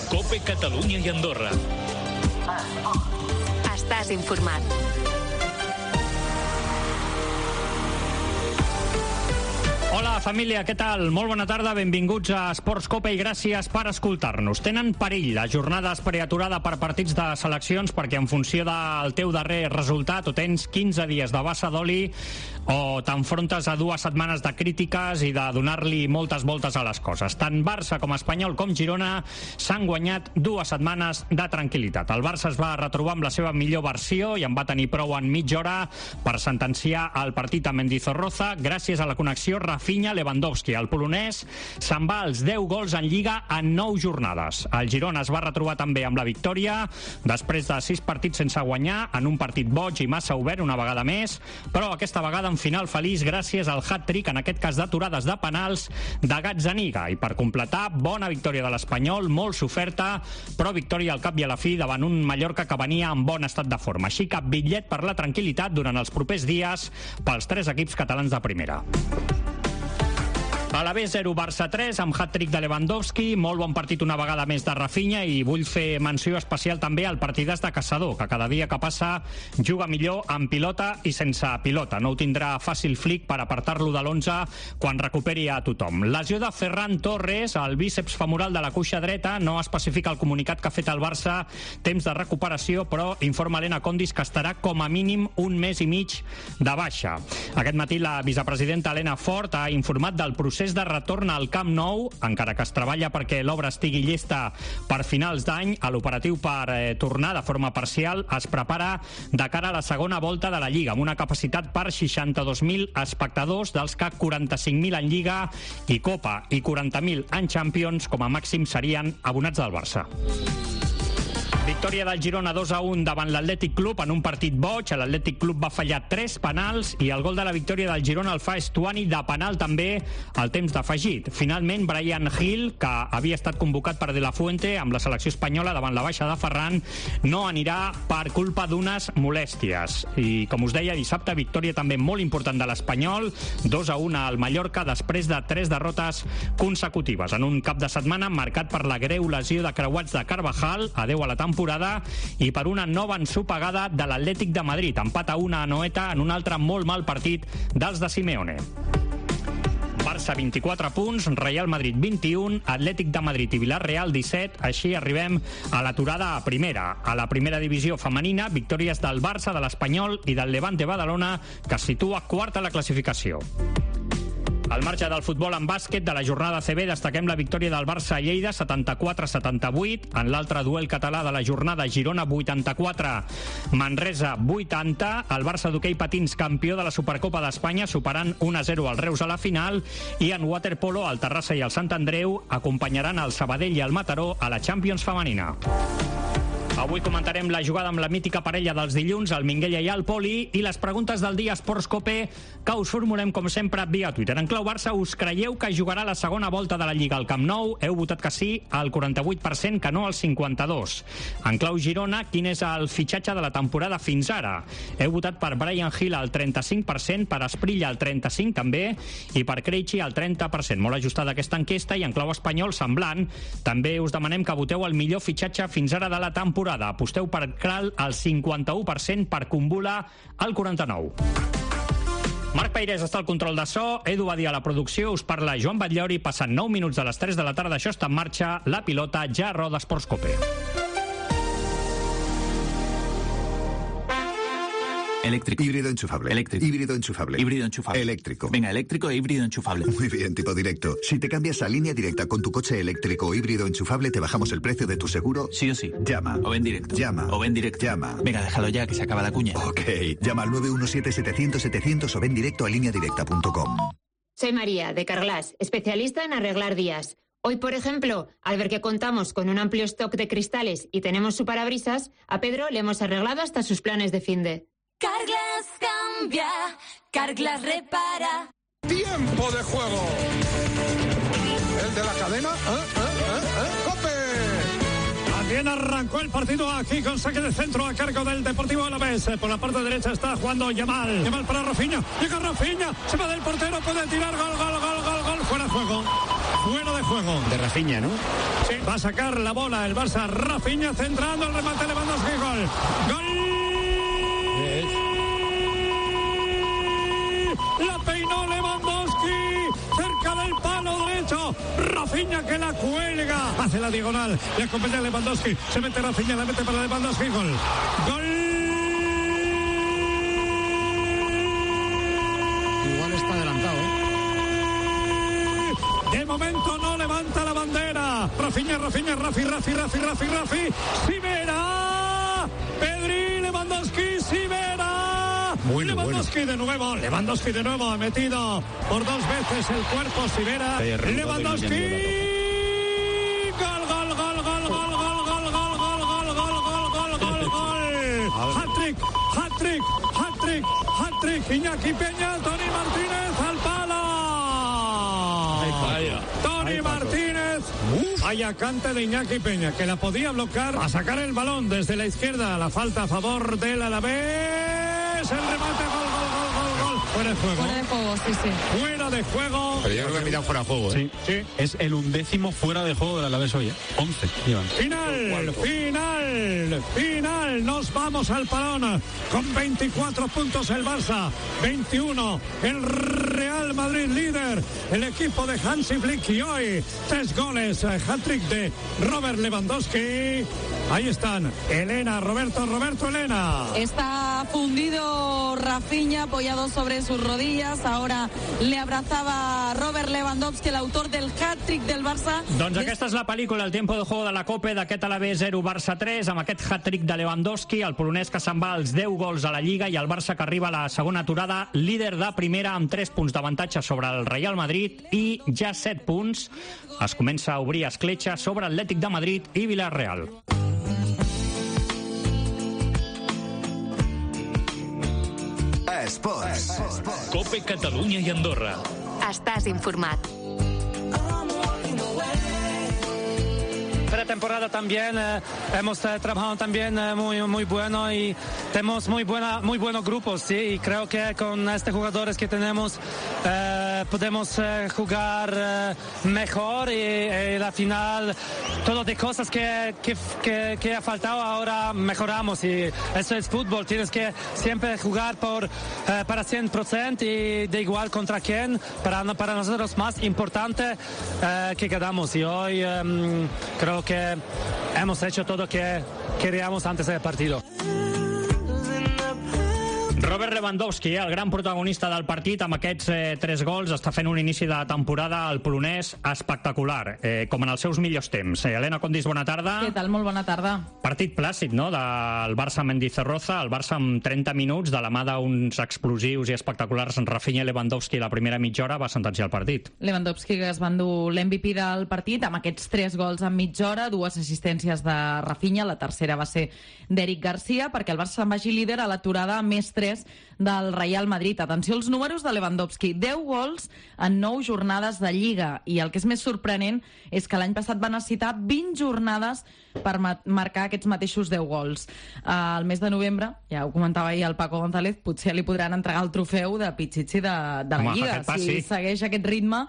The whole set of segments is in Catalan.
COPE Catalunya i Andorra. Estàs informat. Hola, família, què tal? Molt bona tarda, benvinguts a Esports Cope i gràcies per escoltar-nos. Tenen perill la jornada preaturada per partits de seleccions perquè en funció del teu darrer resultat o tens 15 dies de bassa d'oli o t'enfrontes a 2 setmanes de crítiques i de donar-li moltes voltes a les coses. Tant Barça com Espanyol com Girona s'han guanyat 2 setmanes de tranquil·litat. El Barça es va retrobar amb la seva millor versió i en va tenir prou en mitja hora per sentenciar el partit a Mendizorroza gràcies a la connexió Rafinha-Lewandowski. El polonès se'n va als 10 gols en Lliga en 9 jornades. El Girona es va retrobar també amb la victòria després de 6 partits sense guanyar, en un partit boig i massa obert una vegada més, però aquesta vegada en final feliç gràcies al hat-trick, en aquest cas d'aturades de penals, de Gazzaniga. I per completar, bona victòria de l'Espanyol, molt soferta, però victòria al cap i a la fi davant un Mallorca que venia en bon estat de forma. Així que bitllet per la tranquil·litat durant els propers dies pels 3 equips catalans de primera. A la B0, Barça 3, amb hat-trick de Lewandowski, molt bon partit una vegada més de Rafinha, i vull fer menció especial també al partidàs de Caçador, que cada dia que passa juga millor amb pilota i sense pilota. No ho tindrà fàcil Flick per apartar-lo de l'11 quan recuperi a tothom. Lesió de Ferran Torres, el bíceps femoral de la cuixa dreta, no especifica el comunicat que ha fet el Barça, temps de recuperació, però informa Elena Condis que estarà com a mínim un mes i mig de baixa. Aquest matí la vicepresidenta Elena Fort ha informat del procés de retorn al Camp Nou, encara que es treballa perquè l'obra estigui llesta per finals d'any. A l'operatiu per tornar de forma parcial es prepara de cara a la segona volta de la Lliga, amb una capacitat per 62.000 espectadors, dels que 45.000 en Lliga i Copa i 40.000 en Champions, com a màxim serien abonats del Barça. Victòria del Girona 2-1 davant l'Atlètic Club en un partit boig. L'Atlètic Club va fallar 3 penals i el gol de la victòria del Girona el fa Estuani de penal també al temps d'afegit. Finalment, Brian Gil, que havia estat convocat per De La Fuente amb la selecció espanyola davant la baixa de Ferran, no anirà per culpa d'unes molèsties. I com us deia, dissabte, victòria també molt important de l'Espanyol, 2-1 al Mallorca després de 3 derrotes consecutives en un cap de setmana marcat per la greu lesió de creuats de Carvajal, adeu a la temporada, i per una nova ensopegada de l'Atlètic de Madrid, empat a 1 a Anoeta en un altre molt mal partit dels de Simeone. Barça 24 punts, Real Madrid 21, Atlètic de Madrid i Villarreal 17, així arribem a l'aturada a primera. A la primera divisió femenina, victòries del Barça, de l'Espanyol i del Levante Badalona, que es situa quart a la classificació. Al marge del futbol en bàsquet de la jornada CB destaquem la victòria del Barça a Lleida 74-78, en l'altre duel català de la jornada Girona 84, Manresa 80, el Barça d'hoquei patins campió de la Supercopa d'Espanya superant 1-0 al Reus a la final, i en waterpolo el Terrassa i el Sant Andreu acompanyaran el Sabadell i el Mataró a la Champions femenina. Avui comentarem la jugada amb la mítica parella dels dilluns, el Minguella i el Poli, i les preguntes del dia Esports Cope, que us formulem com sempre via Twitter. En clau Barça, us creieu que jugarà la segona volta de la Lliga al Camp Nou? Heu votat que sí al 48%, que no al 52%. En clau Girona, quin és el fitxatge de la temporada fins ara? Heu votat per Brian Gil al 35%, per Esprilla al 35% també, i per Krejci al 30%. Molt ajustada aquesta enquesta. I en clau espanyol, semblant, també us demanem que voteu el millor fitxatge fins ara de la temporada. Aposteu per Kral al 51%, per Kumbula al 49%. Marc Peirés està al control de so, Edu Badia a la producció, us parla Joan Batllori, passant 9 minuts de les 3 de la tarda, això està en marxa, la pilota ja roda Esports Cope. Eléctrico. Híbrido enchufable. Eléctrico. Híbrido enchufable. Híbrido enchufable. Eléctrico. Venga, eléctrico e híbrido enchufable. Muy bien, tipo directo. Si te cambias a Línea Directa con tu coche eléctrico o híbrido enchufable, te bajamos el precio de tu seguro. Sí o sí. Llama. O ven directo. Llama. O ven directo. Llama. Venga, déjalo ya, que se acaba la cuña. Ok. Llama al 917-700-700 o ven directo a lineadirecta.com. Soy María, de Carglass, especialista en arreglar vías. Hoy, por ejemplo, al ver que contamos con un amplio stock de cristales y tenemos su parabrisas, a Pedro le hemos arreglado hasta sus planes de finde. Carglass cambia, Carglass repara. ¡Tiempo de juego! El de la cadena, ¡Cope! También arrancó el partido aquí con saque de centro a cargo del Deportivo Alavés. Por la parte derecha está jugando Yamal. Yamal para Rafinha. Llega Rafinha. Se va del portero. Puede tirar. Gol. Fuera de juego. fuera de juego. De Rafinha, ¿no? Sí, va a sacar la bola el Barça. Rafinha centrando el remate, Lewandowski, gol. La peinó Lewandowski cerca del palo derecho. Rafinha que la cuelga. Hace la diagonal. Le acompaña Lewandowski. Se mete Rafinha, la mete para Lewandowski. Gol. Igual está adelantado, ¿eh? De momento no levanta la bandera. Rafinha, Rafi. Sivera. Pedri, Lewandowski, Sivera. Lewandowski de nuevo. Ha metido por 2 veces el cuerpo Sivera. Lewandowski. Hat-trick. Iñaki Peña, Toni Martínez al palo. Toni Martínez. Vaya cante de Iñaki Peña, que la podía bloquear a sacar el balón desde la izquierda. La falta a favor del Alavés. El remate, gol. Fuera de juego, sí. Fuera de juego. Pero yo creo que he mirado fuera de juego, ¿eh? Sí. Es el 11º fuera de juego del Alavés hoy, 11, Iván. Final. Nos vamos al parón con 24 puntos el Barça, 21 el Real Madrid líder, el equipo de Hansi Flick, y hoy 3 goles, hat-trick de Robert Lewandowski. Ahí están, Roberto, Elena. Está fundido Rafinha, apoyado sobre sus rodillas. Ahora le abrazaba Robert Lewandowski, el autor del hat-trick del Barça. Doncs aquesta és la pel·lícula, el tiempo de juego de la Copa, d'aquest Alavés 0, Barça 3, amb aquest hat-trick de Lewandowski, el polonès que se'n va als 10 gols a la Lliga, i el Barça que arriba a la segona aturada, líder de primera amb 3 punts d'avantatge sobre el Real Madrid i ja 7 punts. Es comença a obrir escletxa sobre Atlètic de Madrid i Villarreal. Esports. Cope Catalunya i Andorra. Estàs informat. Pretemporada también hemos trabajado también muy bueno y tenemos muy buenos grupos, sí, y creo que con estos jugadores que tenemos podemos jugar mejor y la final todo de cosas que ha faltado ahora mejoramos, y eso es fútbol, tienes que siempre jugar para 100% y de igual contra quién, para nosotros más importante que quedamos, y hoy creo que hemos hecho todo lo que queríamos antes del partido. Robert Lewandowski, el gran protagonista del partit, amb aquests 3 gols, està fent un inici de temporada al polonès espectacular, com en els seus millors temps. Helena Condis, bona tarda. Què tal? Molt bona tarda. Partit plàcid, no?, del Barça Mendizorroza, el Barça amb 30 minuts, de la mà d'uns explosius i espectaculars Rafinha i Lewandowski, la primera mitja hora va sentenciar el partit. Lewandowski, que es va endur l'MVP del partit, amb aquests 3 gols en mitja hora, 2 assistències de Rafinha, la tercera va ser d'Eric Garcia, perquè el Barça se'n vagi líder a l'aturada, més 3 del Real Madrid. Atenció als números de Lewandowski, 10 gols en 9 jornades de Lliga, i el que és més sorprenent és que l'any passat va necessitar 20 jornades per marcar aquests mateixos 10 gols. Al mes de novembre, ja ho comentava ahir el Paco González, potser li podran entregar el trofeu de Pichichi de la Lliga, si segueix aquest ritme.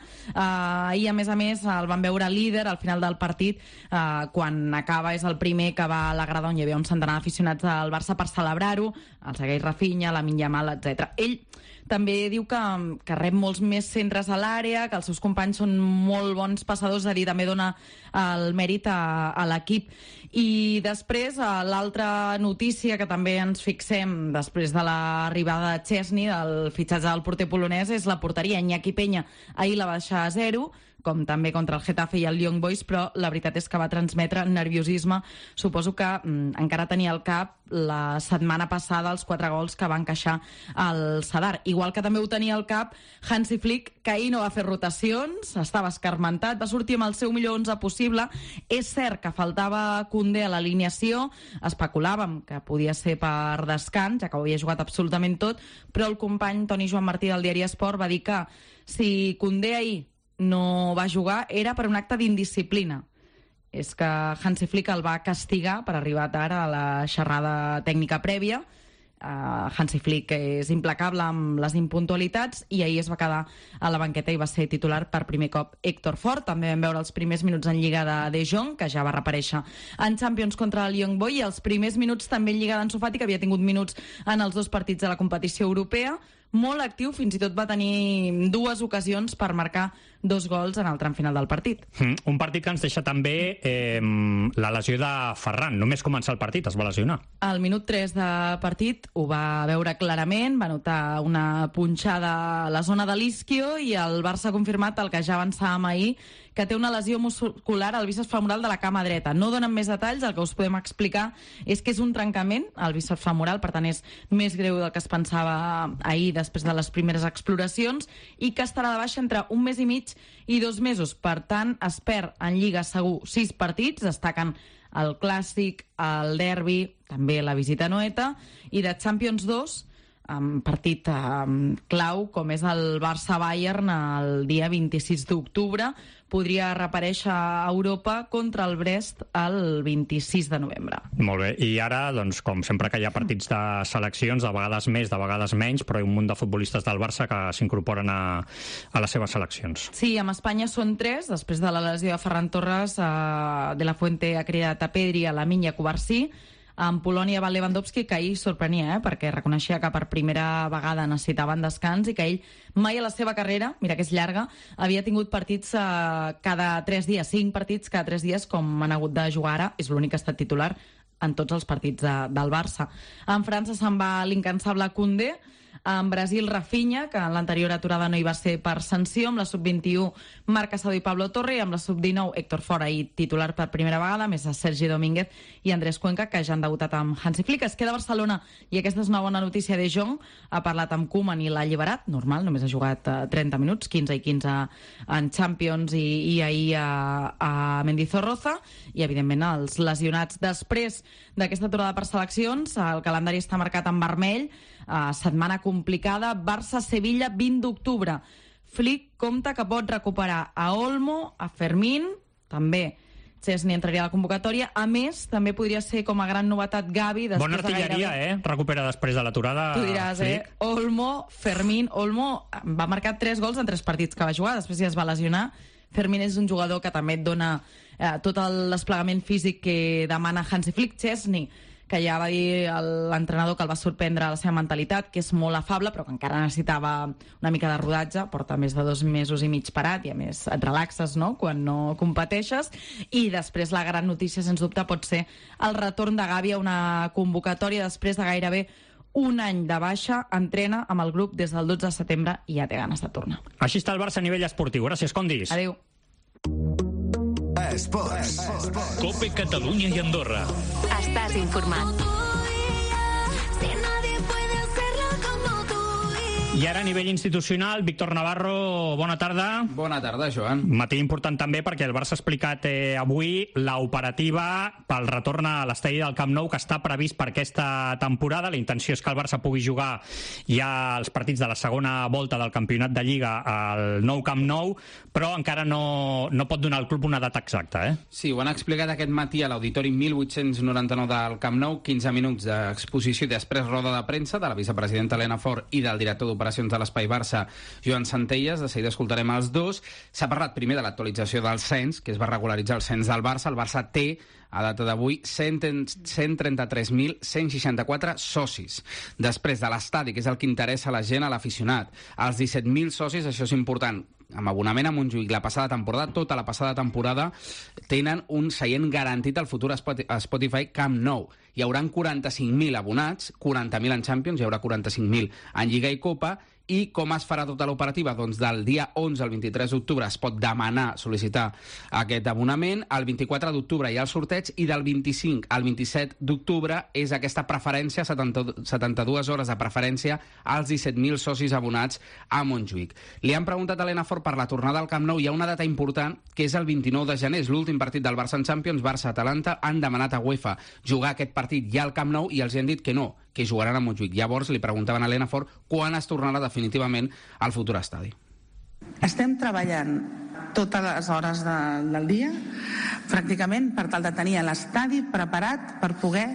I a més, el van veure líder al final del partit, quan acaba és el primer que va a la grada on hi havia un centenar d'aficionats del Barça per celebrar-ho, el segueix Rafinha, Lamine Yamal, etc. Ell també diu que rep molts més centres a l'àrea, que els seus companys són molt bons passadors, és a dir, també dona el mèrit a l'equip. I després, l'altra notícia que també ens fixem després de l'arribada de Chesney, del fitxatge del porter polonès, és la porteria. Iñaki Peña ahir la va deixar a 0, com també contra el Getafe i el Young Boys, però la veritat és que va transmetre nerviosisme. Suposo que encara tenia al cap la setmana passada els 4 gols que va encaixar al Sadar. Igual que també ho tenia al cap Hansi Flick, que ahir no va fer rotacions, estava escarmentat, va sortir amb el seu millor 11 possible. És cert que faltava Koundé a l'alineació, especulàvem que podia ser per descans, ja que ho havia jugat absolutament tot, però el company Toni Joan Martí del diari Esport va dir que si Koundé ahir no va jugar era per un acte d'indisciplina. És que Hansi Flick el va castigar per arribar tard a la xerrada tècnica prèvia. Hansi Flick és implacable amb les impuntualitats i ahir es va quedar a la banqueta i va ser titular per primer cop Héctor Fort. També vam veure els primers minuts en Lliga de Jong, que ja va reaparèixer en Champions contra el Young Boy, i els primers minuts també en Lliga d'Ansu Fati, que havia tingut minuts en els 2 partits de la competició europea. Molt actiu, fins i tot va tenir 2 ocasions per marcar 2 gols en el tram final del partit. Un partit que ens deixa també la lesió de Ferran. Només començar el partit es va lesionar. Al minut 3 de partit ho va veure clarament, va notar una punxada a la zona de l'isquio i el Barça ha confirmat el que ja avançàvem ahir, que té una lesió muscular al bíceps femoral de la cama dreta. No donen més detalls, el que us podem explicar és que és un trencament al bíceps femoral, per tant és més greu del que es pensava ahir després de les primeres exploracions, i que estarà de baixa entre 1 mes i mig i 2 mesos. Per tant, es perd en Lliga segur 6 partits, destaquen el Clàssic, el Derbi, també la visita a Noeta, i de Champions 2, partit clau, com és el Barça-Bayern el dia 26 d'octubre, podria reaparèixer a Europa contra el Brest el 26 de novembre. Molt bé, i ara, doncs, com sempre que hi ha partits de seleccions, de vegades més, de vegades menys, però hi ha un munt de futbolistes del Barça que s'incorporen a les seves seleccions. Sí, amb Espanya són 3, després de la lesió de Ferran Torres, De La Fuente ha cridat a Pedri, a Lamine i a Cubarsí. En Polònia va Lewandowski, que ahir sorprenia, perquè reconeixia que per primera vegada necessitaven descans i que ell mai a la seva carrera, mira que és llarga, havia tingut partits cada 3 dies, 5 partits cada 3 dies, com han hagut de jugar ara. És l'únic que ha estat titular en tots els partits del Barça. En França se'n va l'incansable Koundé. En Brasil, Rafinha, que en l'anterior aturada no hi va ser per sanció. Amb la sub-21, Marc Casado i Pablo Torre. I amb la sub-19, Héctor Fort, ahir titular per primera vegada, més a Sergi Domínguez i Andrés Cuenca, que ja han debutat amb Hansi Flick. Es queda a Barcelona, i aquesta és una bona notícia. De Jong ha parlat amb Koeman i l'ha alliberat. Normal, només ha jugat 30 minuts, 15 i 15 en Champions i ahir a Mendizorroza. I, evidentment, els lesionats. Després d'aquesta aturada per seleccions, el calendari està marcat en vermell. Setmana complicada, Barça-Sevilla, 20 d'octubre. Flick compta que pot recuperar a Olmo, a Fermín, també Chesney entraria a la convocatòria. A més, també podria ser com a gran novetat Gavi. Bona artilleria, recupera després de l'aturada. Tu diràs, Olmo, Fermín. Olmo va marcar 3 gols en 3 partits que va jugar, després ja es va lesionar. Fermín és un jugador que també et dona tot el desplegament físic que demana Hansi Flick. Chesney, que ja va dir l'entrenador que el va sorprendre la seva mentalitat, que és molt afable, però que encara necessitava una mica de rodatge, porta més de 2 mesos i mig parat, i a més et relaxes, no?, quan no competeixes. I després la gran notícia, sens dubte, pot ser el retorn de Gavi a una convocatòria després de gairebé un any de baixa. Entrena amb el grup des del 12 de setembre i ja té ganes de tornar. Així està el Barça a nivell esportiu. Gràcies, Condis. Adéu. Esports. Cope Catalunya i Andorra. Estàs informat. I ara a nivell institucional, Víctor Navarro, bona tarda. Bona tarda, Joan. Matí important també perquè el Barça ha explicat avui l'operativa pel retorn a l'estadi del Camp Nou que està previst per aquesta temporada. La intenció és que el Barça pugui jugar ja els partits de la segona volta del campionat de Lliga al nou Camp Nou, però encara no pot donar al club una data exacta, Sí, ho han explicat aquest matí a l'Auditori 1899 del Camp Nou, 15 minuts d'exposició i després roda de premsa de la vicepresidenta Elena Fort i del director d'operacions de l'Espai Barça, Joan Centelles. De seguida escoltarem els dos. S'ha parlat primer de l'actualització del cens, que es va regularitzar el cens del Barça. El Barça té, a data d'avui, 133.164 socis. Després de l'estadi, que és el que interessa a la gent, a l'aficionat, els 17.000 socis, això és important, amb abonament a Montjuïc la passada temporada, tota la passada temporada, tenen un seient garantit al futur Spotify Camp Nou. Hi haurà 45.000 abonats, 40.000 en Champions, hi haurà 45.000 en Lliga i Copa. I com es farà tota l'operativa? Doncs del dia 11 al 23 d'octubre es pot demanar, sol·licitar aquest abonament. El 24 d'octubre hi ha el sorteig i del 25 al 27 d'octubre és aquesta preferència, 72 hores de preferència als 17.000 socis abonats a Montjuïc. Li han preguntat a Elena Fort per la tornada al Camp Nou. Hi ha una data important, que és el 29 de gener, és l'últim partit del Barça en Champions. Barça-Atalanta han demanat a UEFA jugar aquest partit ja al Camp Nou i els han dit que no, que jugaran a Montjuïc. Llavors li preguntaven a Elena Fort quan es tornarà definitivament al futur estadi. Estem treballant totes les hores del dia, pràcticament, per tal de tenir l'estadi preparat per poder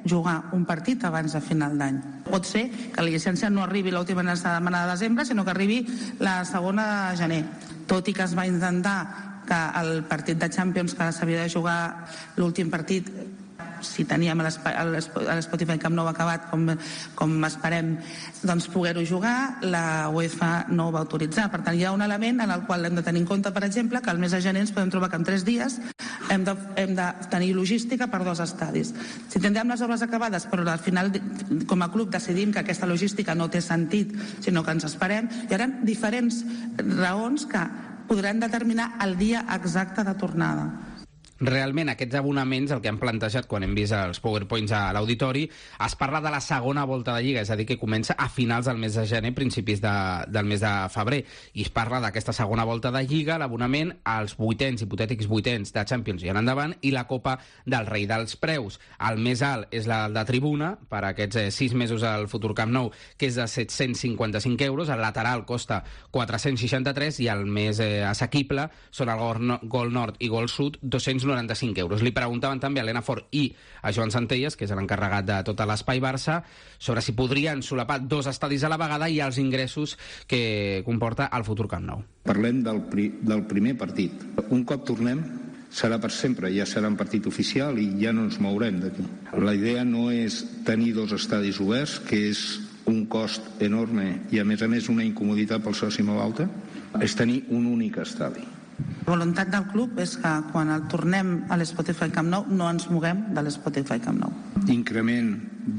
jugar un partit abans de final d'any. Pot ser que la llicència no arribi l'última setmana de desembre, sinó que arribi la segona de gener. Tot i que es va intentar que el partit de Champions que s'havia de jugar l'últim partit, si teníem l'Spotify Camp Nou acabat com esperem, doncs poder-ho jugar, la UEFA no ho va autoritzar. Per tant, hi ha un element en el qual hem de tenir en compte, per exemple, que al mes de gener ens podem trobar que en 3 dies hem de tenir logística per 2 estadis. Si tindrem les obres acabades, però al final com a club decidim que aquesta logística no té sentit, sinó que ens esperem, hi haurà diferents raons que podran determinar el dia exacte de tornada. Realment, aquests abonaments, el que han plantejat quan hem vist els PowerPoints a l'auditori, es parla de la segona volta de Lliga, és a dir, que comença a finals del mes de gener, principis del mes de febrer, i es parla d'aquesta segona volta de Lliga, l'abonament als hipotètics vuitens de Champions i en endavant, i la Copa del Rei. Dels preus, el més alt és la de tribuna, per aquests 6 mesos al futur Camp Nou, que és de 755 euros, el lateral costa 463, i el més assequible són el Gol Nord i Gol Sud, 295 euros. Li preguntaven també a Elena Fort i a Joan Centelles, que és l'encarregat de tot l'Espai Barça, sobre si podrien solapar 2 estadis a la vegada i els ingressos que comporta el futur Camp Nou. Parlem del primer partit. Un cop tornem, serà per sempre, ja serà un partit oficial i ja no ens mourem d'aquí. La idea no és tenir 2 estadis oberts, que és un cost enorme i a més una incomoditat pel soci molt alta, és tenir un únic estadi. La voluntat del club és que quan tornem a l'Spotify Camp Nou no ens moguem de l'Spotify Camp Nou. Increment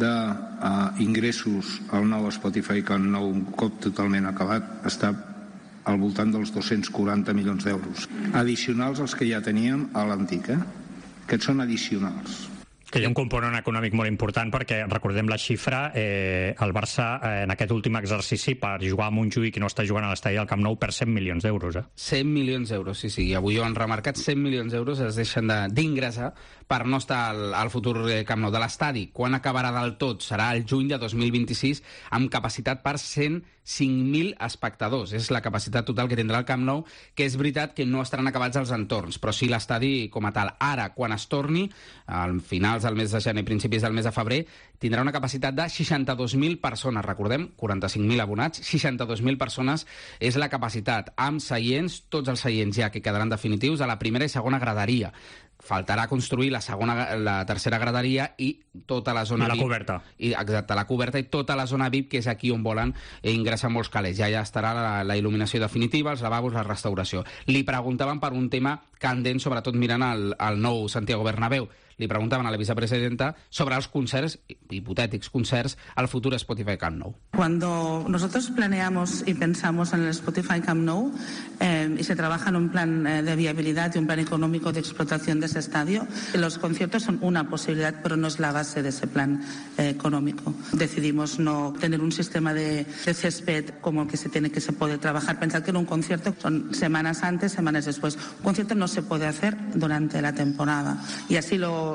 d'ingressos al nou Spotify Camp Nou un cop totalment acabat està al voltant dels 240 milions d'euros. Addicionals als que ja teníem a l'antic, Aquests són addicionals. Que hi ha un component econòmic molt important perquè, recordem la xifra, el Barça en aquest últim exercici per jugar a Montjuïc i no està jugant a l'estadi del Camp Nou per 100 milions d'euros. 100 milions d'euros, sí, i avui ho han remarcat, 100 milions d'euros es deixen d'ingressar per no estar al futur Camp Nou de l'estadi. Quan acabarà del tot? Serà el juny de 2026 amb capacitat per 105.000 espectadors. És la capacitat total que tindrà el Camp Nou, que és veritat que no estaran acabats els entorns, però sí l'estadi com a tal. Ara, quan es torni, al finals del mes de gener, principis del mes de febrer, tindrà una capacitat de 62.000 persones. Recordem, 45.000 abonats, 62.000 persones és la capacitat, amb seients, tots els seients ja que quedaran definitius a la primera i segona graderia. Faltarà construir la tercera graderia i tota la zona VIP. La coberta. Exacte, la coberta i tota la zona VIP, que és aquí on volen ingressar molts calés. Ja estarà la il·luminació definitiva, els lavabos, la restauració. Li preguntaven per un tema candent, sobretot mirant el nou Santiago Bernabéu. Li preguntaven a la vicepresidenta sobre els concerts, hipotètics concerts, al futur Spotify Camp Nou. Cuando nosotros planeamos y pensamos en el Spotify Camp Nou y se trabaja en un plan de viabilidad y un plan económico de explotación de ese estadio, los conciertos son una posibilidad, pero no es la base de ese plan económico. Decidimos no tener un sistema de césped como el que se puede trabajar. Pensad que en un concierto son semanas antes, semanas después. Un concierto no se puede hacer durante la temporada y así lo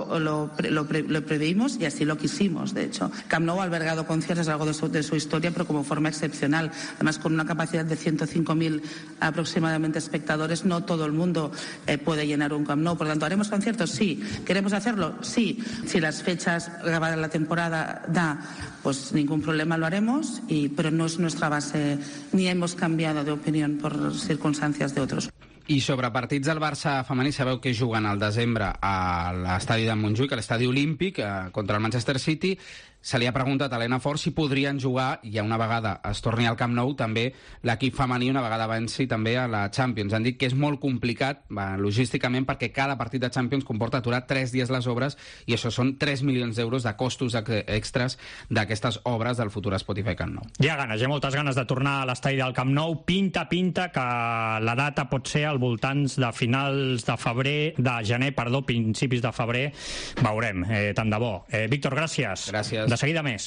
preveímos y así lo quisimos, de hecho. Camp Nou ha albergado conciertos a lo largo de su historia, pero como forma excepcional. Además, con una capacidad de 105.000 aproximadamente espectadores, no todo el mundo puede llenar un Camp Nou. Por lo tanto, ¿haremos conciertos? Sí. ¿Queremos hacerlo? Sí. Si las fechas acabadas la temporada da, pues ningún problema, lo haremos, pero no es nuestra base, ni hemos cambiado de opinión por circunstancias de otros. I sobre partits del Barça femení, sabeu que juguen al desembre a l'estadi de Montjuïc, a l'estadi olímpic, contra el Manchester City. Se li ha preguntat a Elena Fort si podrien jugar, i una vegada es torni al Camp Nou, també l'equip femení una vegada avanci també a la Champions. Han dit que és molt complicat logísticament perquè cada partit de Champions comporta aturar 3 dies les obres i això són 3 milions d'euros de costos extras d'aquestes obres del futur Spotify Camp Nou. Hi ha moltes ganes de tornar a l'estadi del Camp Nou. Pinta que la data pot ser al voltant de finals de febrer, principis de febrer. Veurem, tant de bo. Víctor, gràcies. Gràcies. De seguida més.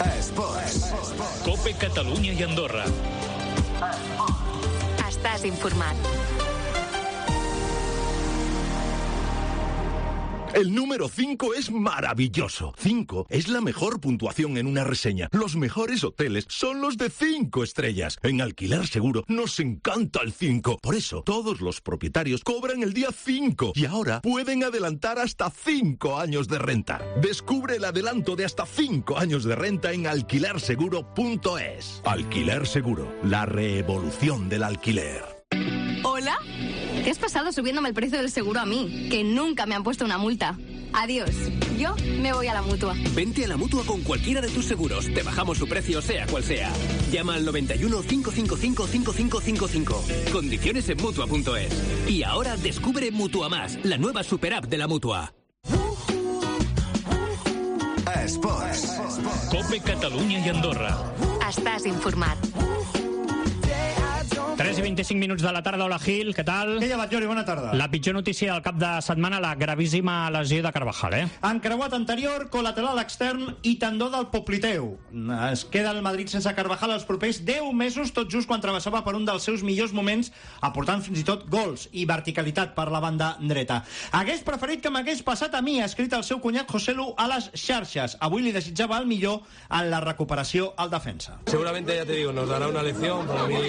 Cope Catalunya i Andorra. Estàs informat. El número 5 es maravilloso. 5 es la mejor puntuación en una reseña. Los mejores hoteles son los de 5 estrellas. En Alquiler Seguro nos encanta el 5. Por eso, todos los propietarios cobran el día 5 y ahora pueden adelantar hasta 5 años de renta. Descubre el adelanto de hasta 5 años de renta en alquilerseguro.es. Alquiler Seguro, la revolución del alquiler. ¿Hola? ¿Qué has pasado subiéndome el precio del seguro a mí? Que nunca me han puesto una multa. Adiós. Yo me voy a la Mutua. Vente a la Mutua con cualquiera de tus seguros. Te bajamos su precio, sea cual sea. Llama al 91 555 5555. Condiciones en Mutua.es. Y ahora descubre Mutua Más, la nueva super app de la Mutua. Esports. Cope Catalunya i Andorra. Estàs informat. 3 i 25 minuts de la tarda. Hola, Gil, què tal? Què llevat, Jordi? Bona tarda. La pitjor notícia del cap de setmana, la gravíssima lesió de Carvajal, Encreuat anterior, col·lateral extern i tendó del popliteu. Es queda el Madrid sense Carvajal els propers 10 mesos, tot just quan travessava per un dels seus millors moments, aportant fins i tot gols i verticalitat per la banda dreta. Hagués preferit que m'hagués passat a mi, ha escrit el seu cunyat Joselu a les xarxes. Avui li desitjava el millor en la recuperació al defensa. Seguramente, ya te digo, nos dará una lección. Para mí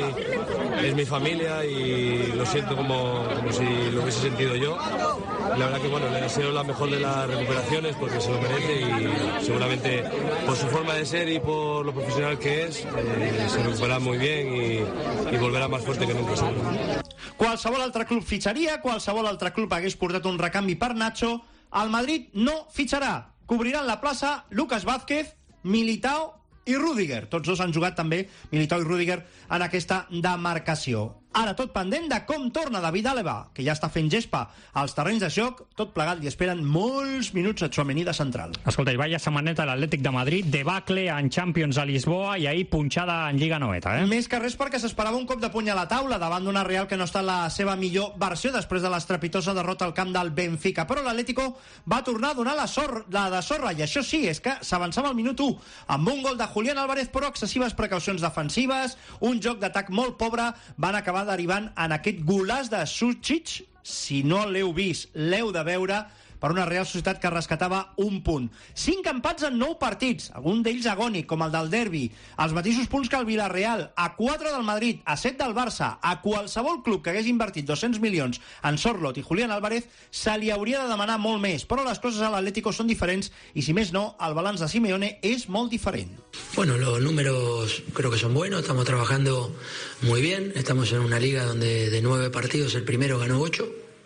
es mi familia y lo siento como si lo hubiese sentido yo. La verdad que bueno, le deseo la mejor de las recuperaciones porque se lo merece y seguramente por su forma de ser y por lo profesional que es, se recuperará muy bien y volverá más fuerte que nunca. Qualsevol altre club fitxaria, qualsevol altre club hagués portat un recanvi per Nacho. El Madrid no fitxarà. Cobriran la plaça Lucas Vázquez, Militao i Rüdiger. Tots dos han jugat també, Militao i Rüdiger, en aquesta demarcació. Ara tot pendent de com torna David Alaba, que ja està fent gespa als terrenys de joc, tot plegat i esperen molts minuts a Tchouaméni de central. Escolta, i vaya setmaneta l'Atlètic de Madrid, debacle en Champions a Lisboa i ahir punxada en Lliga Noeta, Més que res perquè s'esperava un cop de puny a la taula davant d'una Real que no està en la seva millor versió després de l'estrepitosa derrota al camp del Benfica. Però l'Atlético va tornar a donar la de sorra, i això sí, és que s'avançava al minut 1 amb un gol de Julián Álvarez, però excessives precaucions defensives, un joc d'atac molt pobre, van acabar derivant en aquest golaç de Sucic. Si no l'heu vist, l'heu de veure, per una Real Societat que rescatava un punt. 5 empats en 9 partits, algun d'ells agònic, com el del derbi, els mateixos punts que el Villarreal, a 4 del Madrid, a 7 del Barça. A qualsevol club que hagués invertit 200 milions en Sorloth i Julián Álvarez se li hauria de demanar molt més, però les coses a l'Atlético són diferents i, si més no, el balanç de Simeone és molt diferent. Bueno, los números creo que son buenos, estamos trabajando muy bien, estamos en una liga donde de 9 partidos el primero ganó 8,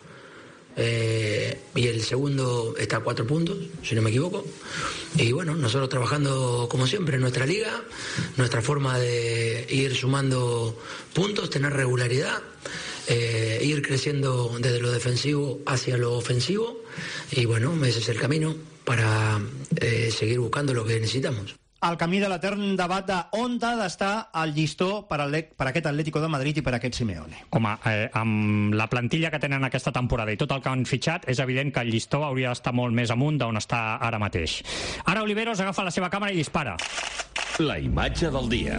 y el segundo está a 4 puntos, si no me equivoco. Y bueno, nosotros trabajando como siempre en nuestra liga, nuestra forma de ir sumando puntos, tener regularidad, ir creciendo desde lo defensivo hacia lo ofensivo, y bueno, ese es el camino para seguir buscando lo que necesitamos. El camí de l'etern debat d'on ha d'estar el llistó per aquest Atlético de Madrid i per aquest Simeone. Home, amb la plantilla que tenen aquesta temporada i tot el que han fitxat, és evident que el llistó hauria d'estar molt més amunt d'on està ara mateix. Ara Oliveros agafa la seva càmera i dispara. La imatge del dia.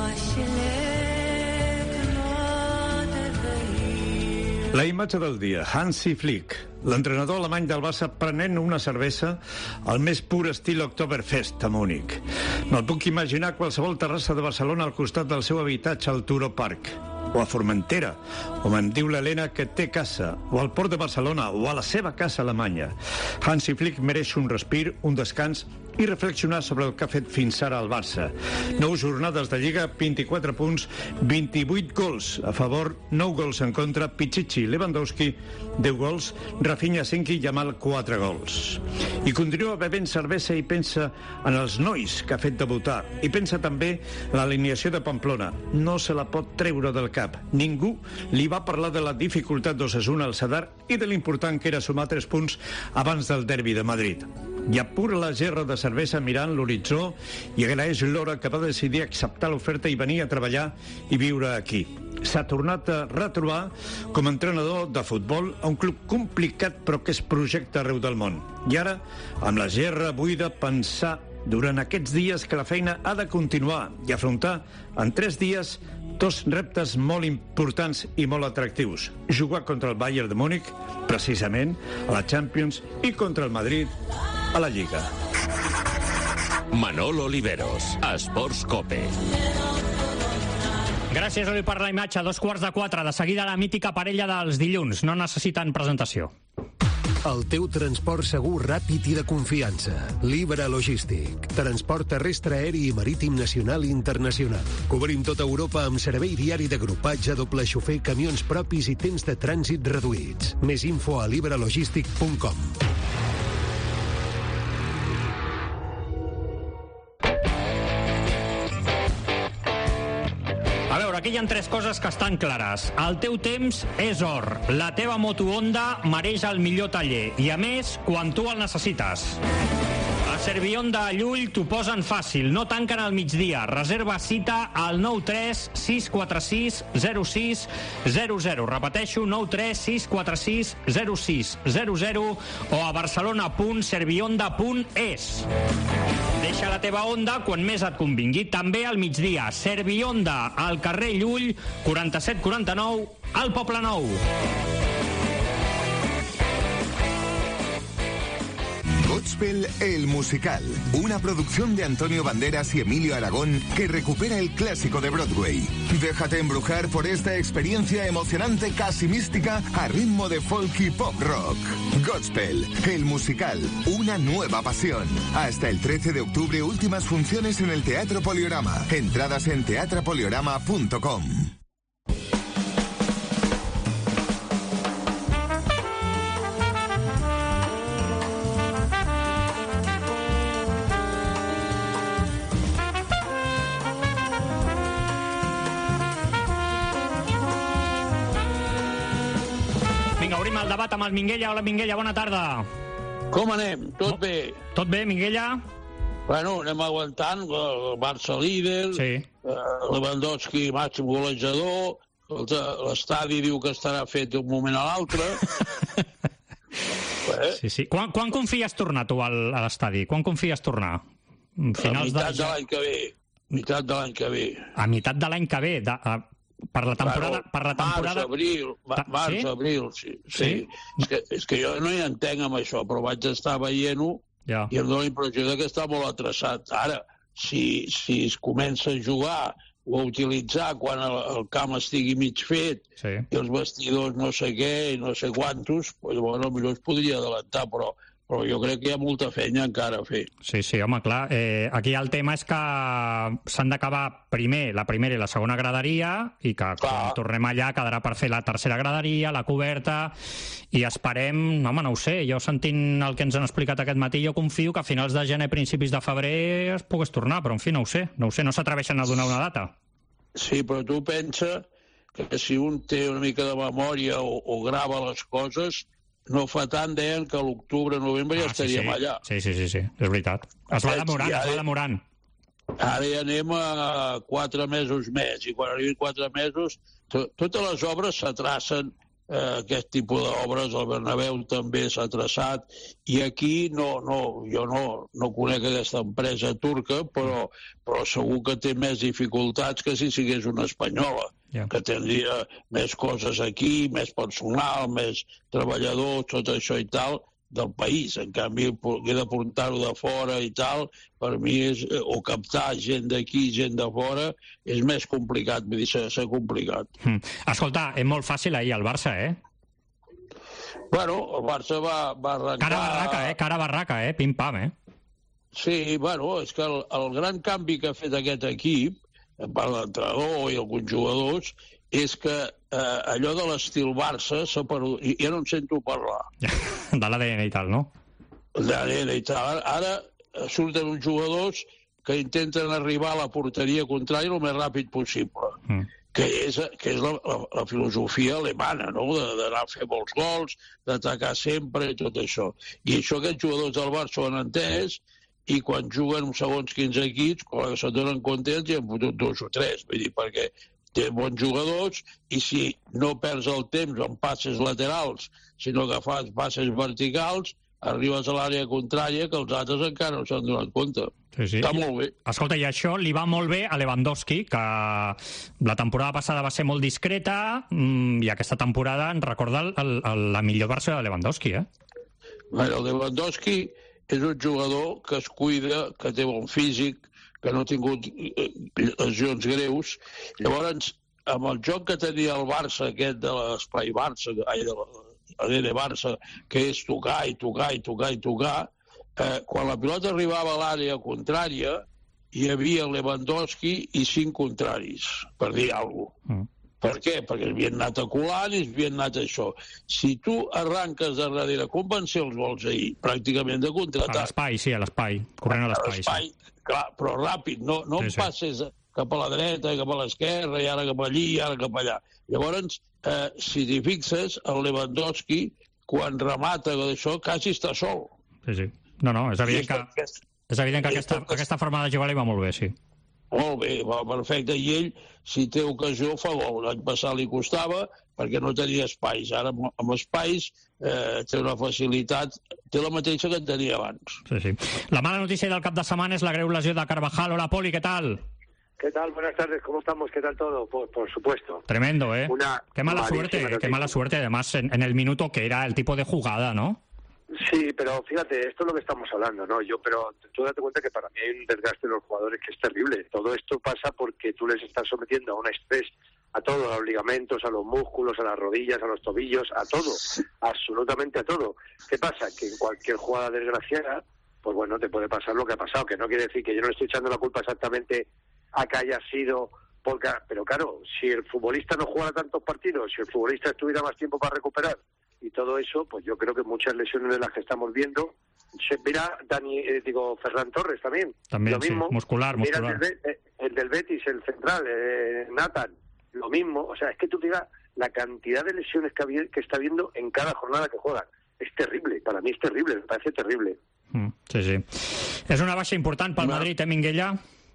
La imatge del dia, Hansi Flick, l'entrenador alemany del Barça prenent una cervesa al més pur estil Oktoberfest a Múnich. Me'l puc imaginar a qualsevol terrassa de Barcelona al costat del seu habitatge al Turo Park, o a Formentera, com em diu l'Helena que té casa, o al Port de Barcelona, o a la seva casa alemanya. Hansi Flick mereix un respir, un descans i reflexionar sobre el que ha fet fins ara al Barça. 9 jornades de Lliga, 24 punts, 28 gols a favor, 9 gols en contra, Pichichi, Lewandowski, 10 gols, Rafinha 5 i Yamal 4 gols. I continua bevent cervesa i pensa en els nois que ha fet debutar. I pensa també en l'alineació de Pamplona. No se la pot treure del cap. Ningú li va parlar de la dificultat d'Osasuna al Sadar i de l'important que era sumar 3 punts abans del derbi de Madrid. I apura la gerra de cervesa mirant l'horitzó i agraeix l'hora que va decidir acceptar l'oferta i venir a treballar i viure aquí. S'ha tornat a retrobar com a entrenador de futbol a un club complicat però que es projecta arreu del món. I ara, amb la gerra buida, pensar durant aquests dies que la feina ha de continuar i afrontar en 3 dies Dos reptes molt importants i molt atractius. Jugar contra el Bayern de Múnich, precisament, a la Champions, i contra el Madrid, a la Lliga. Manolo Oliveros, Esports Cope. Gràcies, Oli, per la imatge. 3:45. De seguida la mítica parella dels dilluns. No necessiten presentació. El teu transport segur, ràpid i de confiança. Libra Logístic. Transport terrestre, aeri i marítim nacional i internacional. Cobrim tota Europa amb servei diari d'agrupatge, doble xofer, camions propis i temps de trànsit reduïts. Més info a libralogistic.com. Aquí hi ha 3 coses que estan clares. El teu temps és or. La teva moto Honda mereix el millor taller. I a més, quan tu el necessites. A Servihonda a Llull t'ho posen fàcil. No tanquen al migdia. Reserva cita al 93 646 06 00. Repeteixo, 93 646 06 00 o a barcelona.servihonda.es. Deixa la teva Honda quan més et convingui. També al migdia. Servihonda, al carrer Llull, 4749, al Poble Nou. Godspell, el musical. Una producción de Antonio Banderas y Emilio Aragón que recupera el clásico de Broadway. Déjate embrujar por esta experiencia emocionante, casi mística, a ritmo de folk y pop rock. Godspell, el musical. Una nueva pasión. Hasta el 13 de octubre, últimas funciones en el Teatro Poliorama. Entradas en teatropoliorama.com. Obrim el debat amb el Minguella. Hola, Minguella, bona tarda. Com anem? Tot bé? Tot bé, Minguella? Bueno, anem aguantant, el Barça líder, sí. Lewandowski màxim golejador, l'estadi diu que estarà fet d'un moment a l'altre. Sí, sí. Quan confies tornar tu a l'estadi? Quan confies tornar? Finals a meitat de l'any que ve. Meitat de l'any que ve. A meitat de l'any que ve? Per la temporada... Març, abril, sí. És que jo no hi entenc amb això, però vaig estar veient-ho i em dóna la impressió que està molt atrasat. Ara, si es comença a jugar o a utilitzar quan el camp estigui mig fet i els vestidors no sé què i no sé quantos, potser es podria adelantar, però jo crec que hi ha molta feina encara a fer. Sí, home, clar. Aquí el tema és que s'han d'acabar primer la primera i la segona graderia i que quan tornem allà quedarà per fer la tercera graderia, la coberta, i esperem... Home, no ho sé, jo sentint el que ens han explicat aquest matí, jo confio que a finals de gener, principis de febrer es pogués tornar, però en fi, no ho sé, no s'atreveixen a donar una data. Sí, però tu pensa que si un té una mica de memòria o grava les coses... No fa tant, deien que a l'octubre, novembre ja estaríem allà. Sí, és veritat. Es va demorant. Ara ja anem a 4 mesos més, i quan arribin 4 mesos, totes les obres s'atracen, aquest tipus d'obres, el Bernabéu també s'ha traçat, i aquí jo no conec aquesta empresa turca, però segur que té més dificultats que si sigués una espanyola, que tindria més coses aquí, més personal, més treballadors, tot això i tal, del país. En canvi, he de portar-ho de fora i tal, per mi és, o captar gent d'aquí, gent de fora, és més complicat, vull dir, s'ha complicat. Escolta, és molt fàcil ahir el Barça, Bueno, el Barça va arrencar... Cara barraca, pim-pam, Sí, bueno, és que el gran canvi que ha fet aquest equip, per l'entrenador i alguns jugadors, és que allò de l'estil Barça s'ha perdut. Ja no en sento parlar. De l'ADN i tal, no? De l'ADN i tal. Ara surten uns jugadors que intenten arribar a la porteria contrària el més ràpid possible, que és la filosofia alemana, no? D'anar a fer molts gols, d'atacar sempre i tot això. I això aquests jugadors del Barça ho han entès, i quan juguen segons quins equips, quan se'n donen compte, ja han fotut 2 o 3, vull dir, perquè té bons jugadors, i si no perds el temps en passes laterals, sinó que fas passes verticals, arribes a l'àrea contrària que els altres encara no s'han donat compte. Sí. Està molt bé. Escolta, i això li va molt bé a Lewandowski, que la temporada passada va ser molt discreta i aquesta temporada ens recorda la millor versió de Lewandowski, Bueno, Lewandowski és un jugador que es cuida, que té bon físic, que no ha tingut lesions greus. Llavors, amb el joc que tenia el Barça, aquest de l'espai Barça, de l'ADN Barça, que és tocar i tocar i tocar i tocar, quan la pilota arribava a l'àrea contrària, hi havia Lewandowski i 5 contraris, per dir alguna cosa. Per què? Perquè havien anat aculant i havien anat això. Si tu arranques de darrere, com van ser els gols ahir? Pràcticament de contraatac. A l'espai, sí, a l'espai. Corrent a l'espai. Clar, però ràpid, no em passes cap a la dreta, cap a l'esquerra, i ara cap allí, i ara cap allà. Llavors, si t'hi fixes, el Lewandowski, quan remata d'això, quasi està sol. Sí. No, és evident que aquesta forma de jugar li va molt bé, sí. Molt bé, va perfecte. I ell, si té ocasió, fa gol. L'any passat li costava perquè no tenia espais. Ara, amb espais, té una facilitat, té la mateixa que tenia abans. Sí. La mala notícia del cap de setmana és la greu lesió de Carvajal. Hola, Poli, ¿qué tal? ¿Qué tal? Buenas tardes, ¿cómo estamos? ¿Qué tal todo? Por supuesto. Tremendo, ¿eh? Qué mala suerte, además, en el minuto que era el tipo de jugada, ¿no? Sí, pero fíjate, esto es lo que estamos hablando, ¿no? Pero tú date cuenta que para mí hay un desgaste de los jugadores que es terrible. Todo esto pasa porque tú les estás sometiendo a un estrés a todo, a los ligamentos, a los músculos, a las rodillas, a los tobillos, a todo, absolutamente a todo. ¿Qué pasa? Que en cualquier jugada desgraciada, pues bueno, te puede pasar lo que ha pasado, que no quiere decir que yo no le estoy echando la culpa exactamente a que haya sido... Pero claro, si el futbolista no jugara tantos partidos, si el futbolista estuviera más tiempo para recuperar y todo eso, pues yo creo que muchas lesiones de las que estamos viendo, mira Ferran Torres también lo mismo, sí, muscular. Mira el del Betis, el central, Nathan, lo mismo. O sea, es que tú te digas la cantidad de lesiones que está habiendo en cada jornada que juegan. Es terrible, para mí es terrible, me parece terrible. Sí. És una baixa important pel Madrid, Minguella?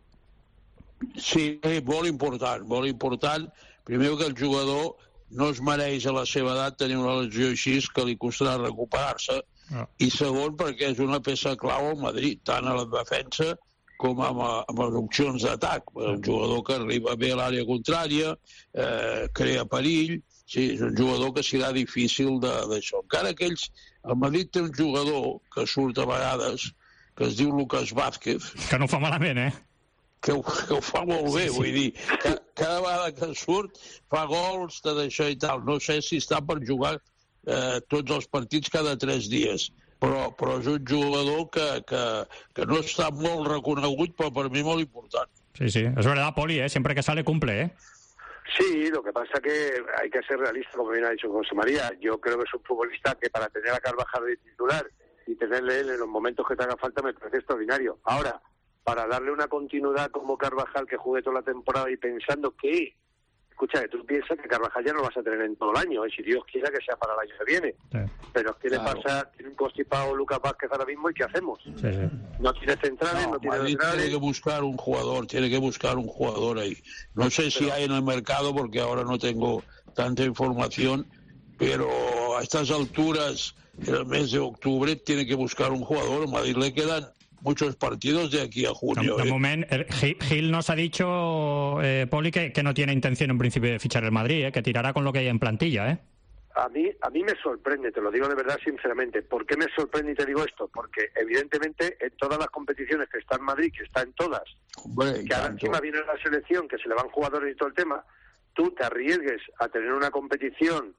Sí, molt important. Primer que el jugador no es mereix a la seva edat tenir una lesió així que li costarà recuperar-se. I segon, perquè és una peça clau al Madrid, tant a la defensa com amb les opcions d'atac. Un jugador que arriba bé a l'àrea contrària, crea perill, sí, és un jugador que serà difícil d'això. Encara que el Madrid té un jugador que surt a vegades, que es diu Lucas Vázquez. Que no fa malament, que ho fa molt bé, vull dir, cada vegada que surt fa gols, tot això i tal. No sé si està per jugar tots els partits cada 3 dies, però és un jugador que no està molt reconegut, però per mi molt important. Sí, es verdad, Poli, siempre que sale cumple, Sí, lo que pasa que hay que ser realista, como bien ha dicho José María. Yo creo que es un futbolista que para tener a Carvajal de titular y tenerle él en los momentos que te haga falta me parece extraordinario. Ahora, para darle una continuidad como Carvajal que juegue toda la temporada y pensando que, escucha, que tú piensas que Carvajal ya no lo vas a tener en todo el año, si Dios quiera que sea para el año que viene. Sí. Pero es que le pasa, tiene un constipado Lucas Vázquez ahora mismo y ¿qué hacemos? Sí. No tiene centrales, no tiene centrales. Tiene que buscar un jugador ahí. No sé si hay en el mercado porque ahora no tengo tanta información, pero a estas alturas, en el mes de octubre, tiene que buscar un jugador. A Madrid le quedan muchos partidos de aquí a junio. De momento, Gil nos ha dicho, Poli, que no tiene intención en principio de fichar el Madrid, que tirará con lo que hay en plantilla, A mí me sorprende, te lo digo de verdad sinceramente. ¿Por qué me sorprende y te digo esto? Porque evidentemente en todas las competiciones que está en Madrid, que está en todas, que ahora encima viene la selección, que se le van jugadores y todo el tema, tú te arriesgues a tener una competición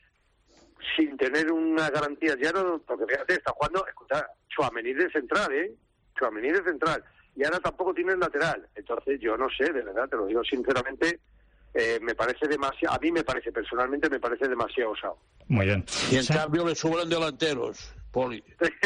sin tener una garantía, ya no, porque fíjate, está jugando, escucha, Tchouaméni de central, Tchouaméni de central, y ahora tampoco tiene lateral. Entonces yo no sé, de verdad, te lo digo sinceramente, me parece demasiado, a mí personalmente me parece demasiado osado. Muy bien. Y en cambio le sobran delanteros, Poli.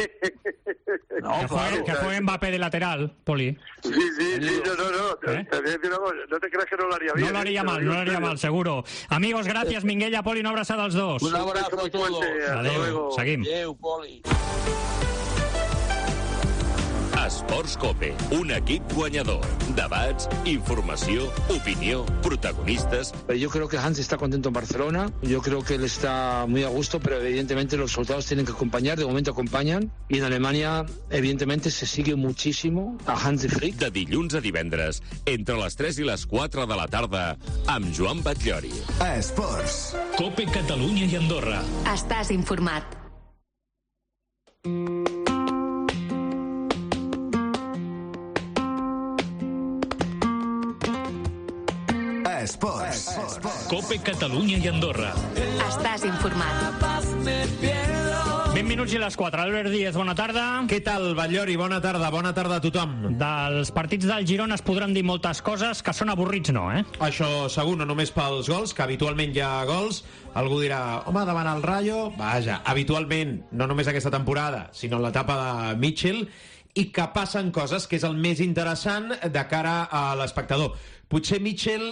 No, que juegue Mbappé de lateral, Poli. Sí, no. No te creas que no lo haría bien. No lo haría mal, seguro. Amigos, gracias, Minguella, Poli, una abraçada als dos. Un abrazo a todos. Adéu, seguim. Adéu, Poli. Esports Cope, un equip guanyador. Debats, informació, opinió, protagonistas. Yo creo que Hans está contento en Barcelona, yo creo que él está muy a gusto, pero evidentemente los resultados tienen que acompañar, de momento acompañan, y en Alemania evidentemente se sigue muchísimo a Hansi Flick. De dilluns a divendres, entre les 3 i les 4 de la tarda, amb Joan Batllori. Esports. Cope Catalunya i Andorra. Estàs informat. Esports. Cope Catalunya i Andorra. Estàs informat. 20 minuts i les 4. Albert Díez, bona tarda. Què tal, Batllori? Bona tarda a tothom. Dels partits del Girona es podran dir moltes coses que són avorrits, no, eh? Això segur, no només pels gols, que habitualment hi ha gols. Algú dirà, home, davant el Rayo... Vaja, habitualment, no només aquesta temporada, sinó en l'etapa de Mitchell, i que passen coses, que és el més interessant de cara a l'espectador. Potser Mitchell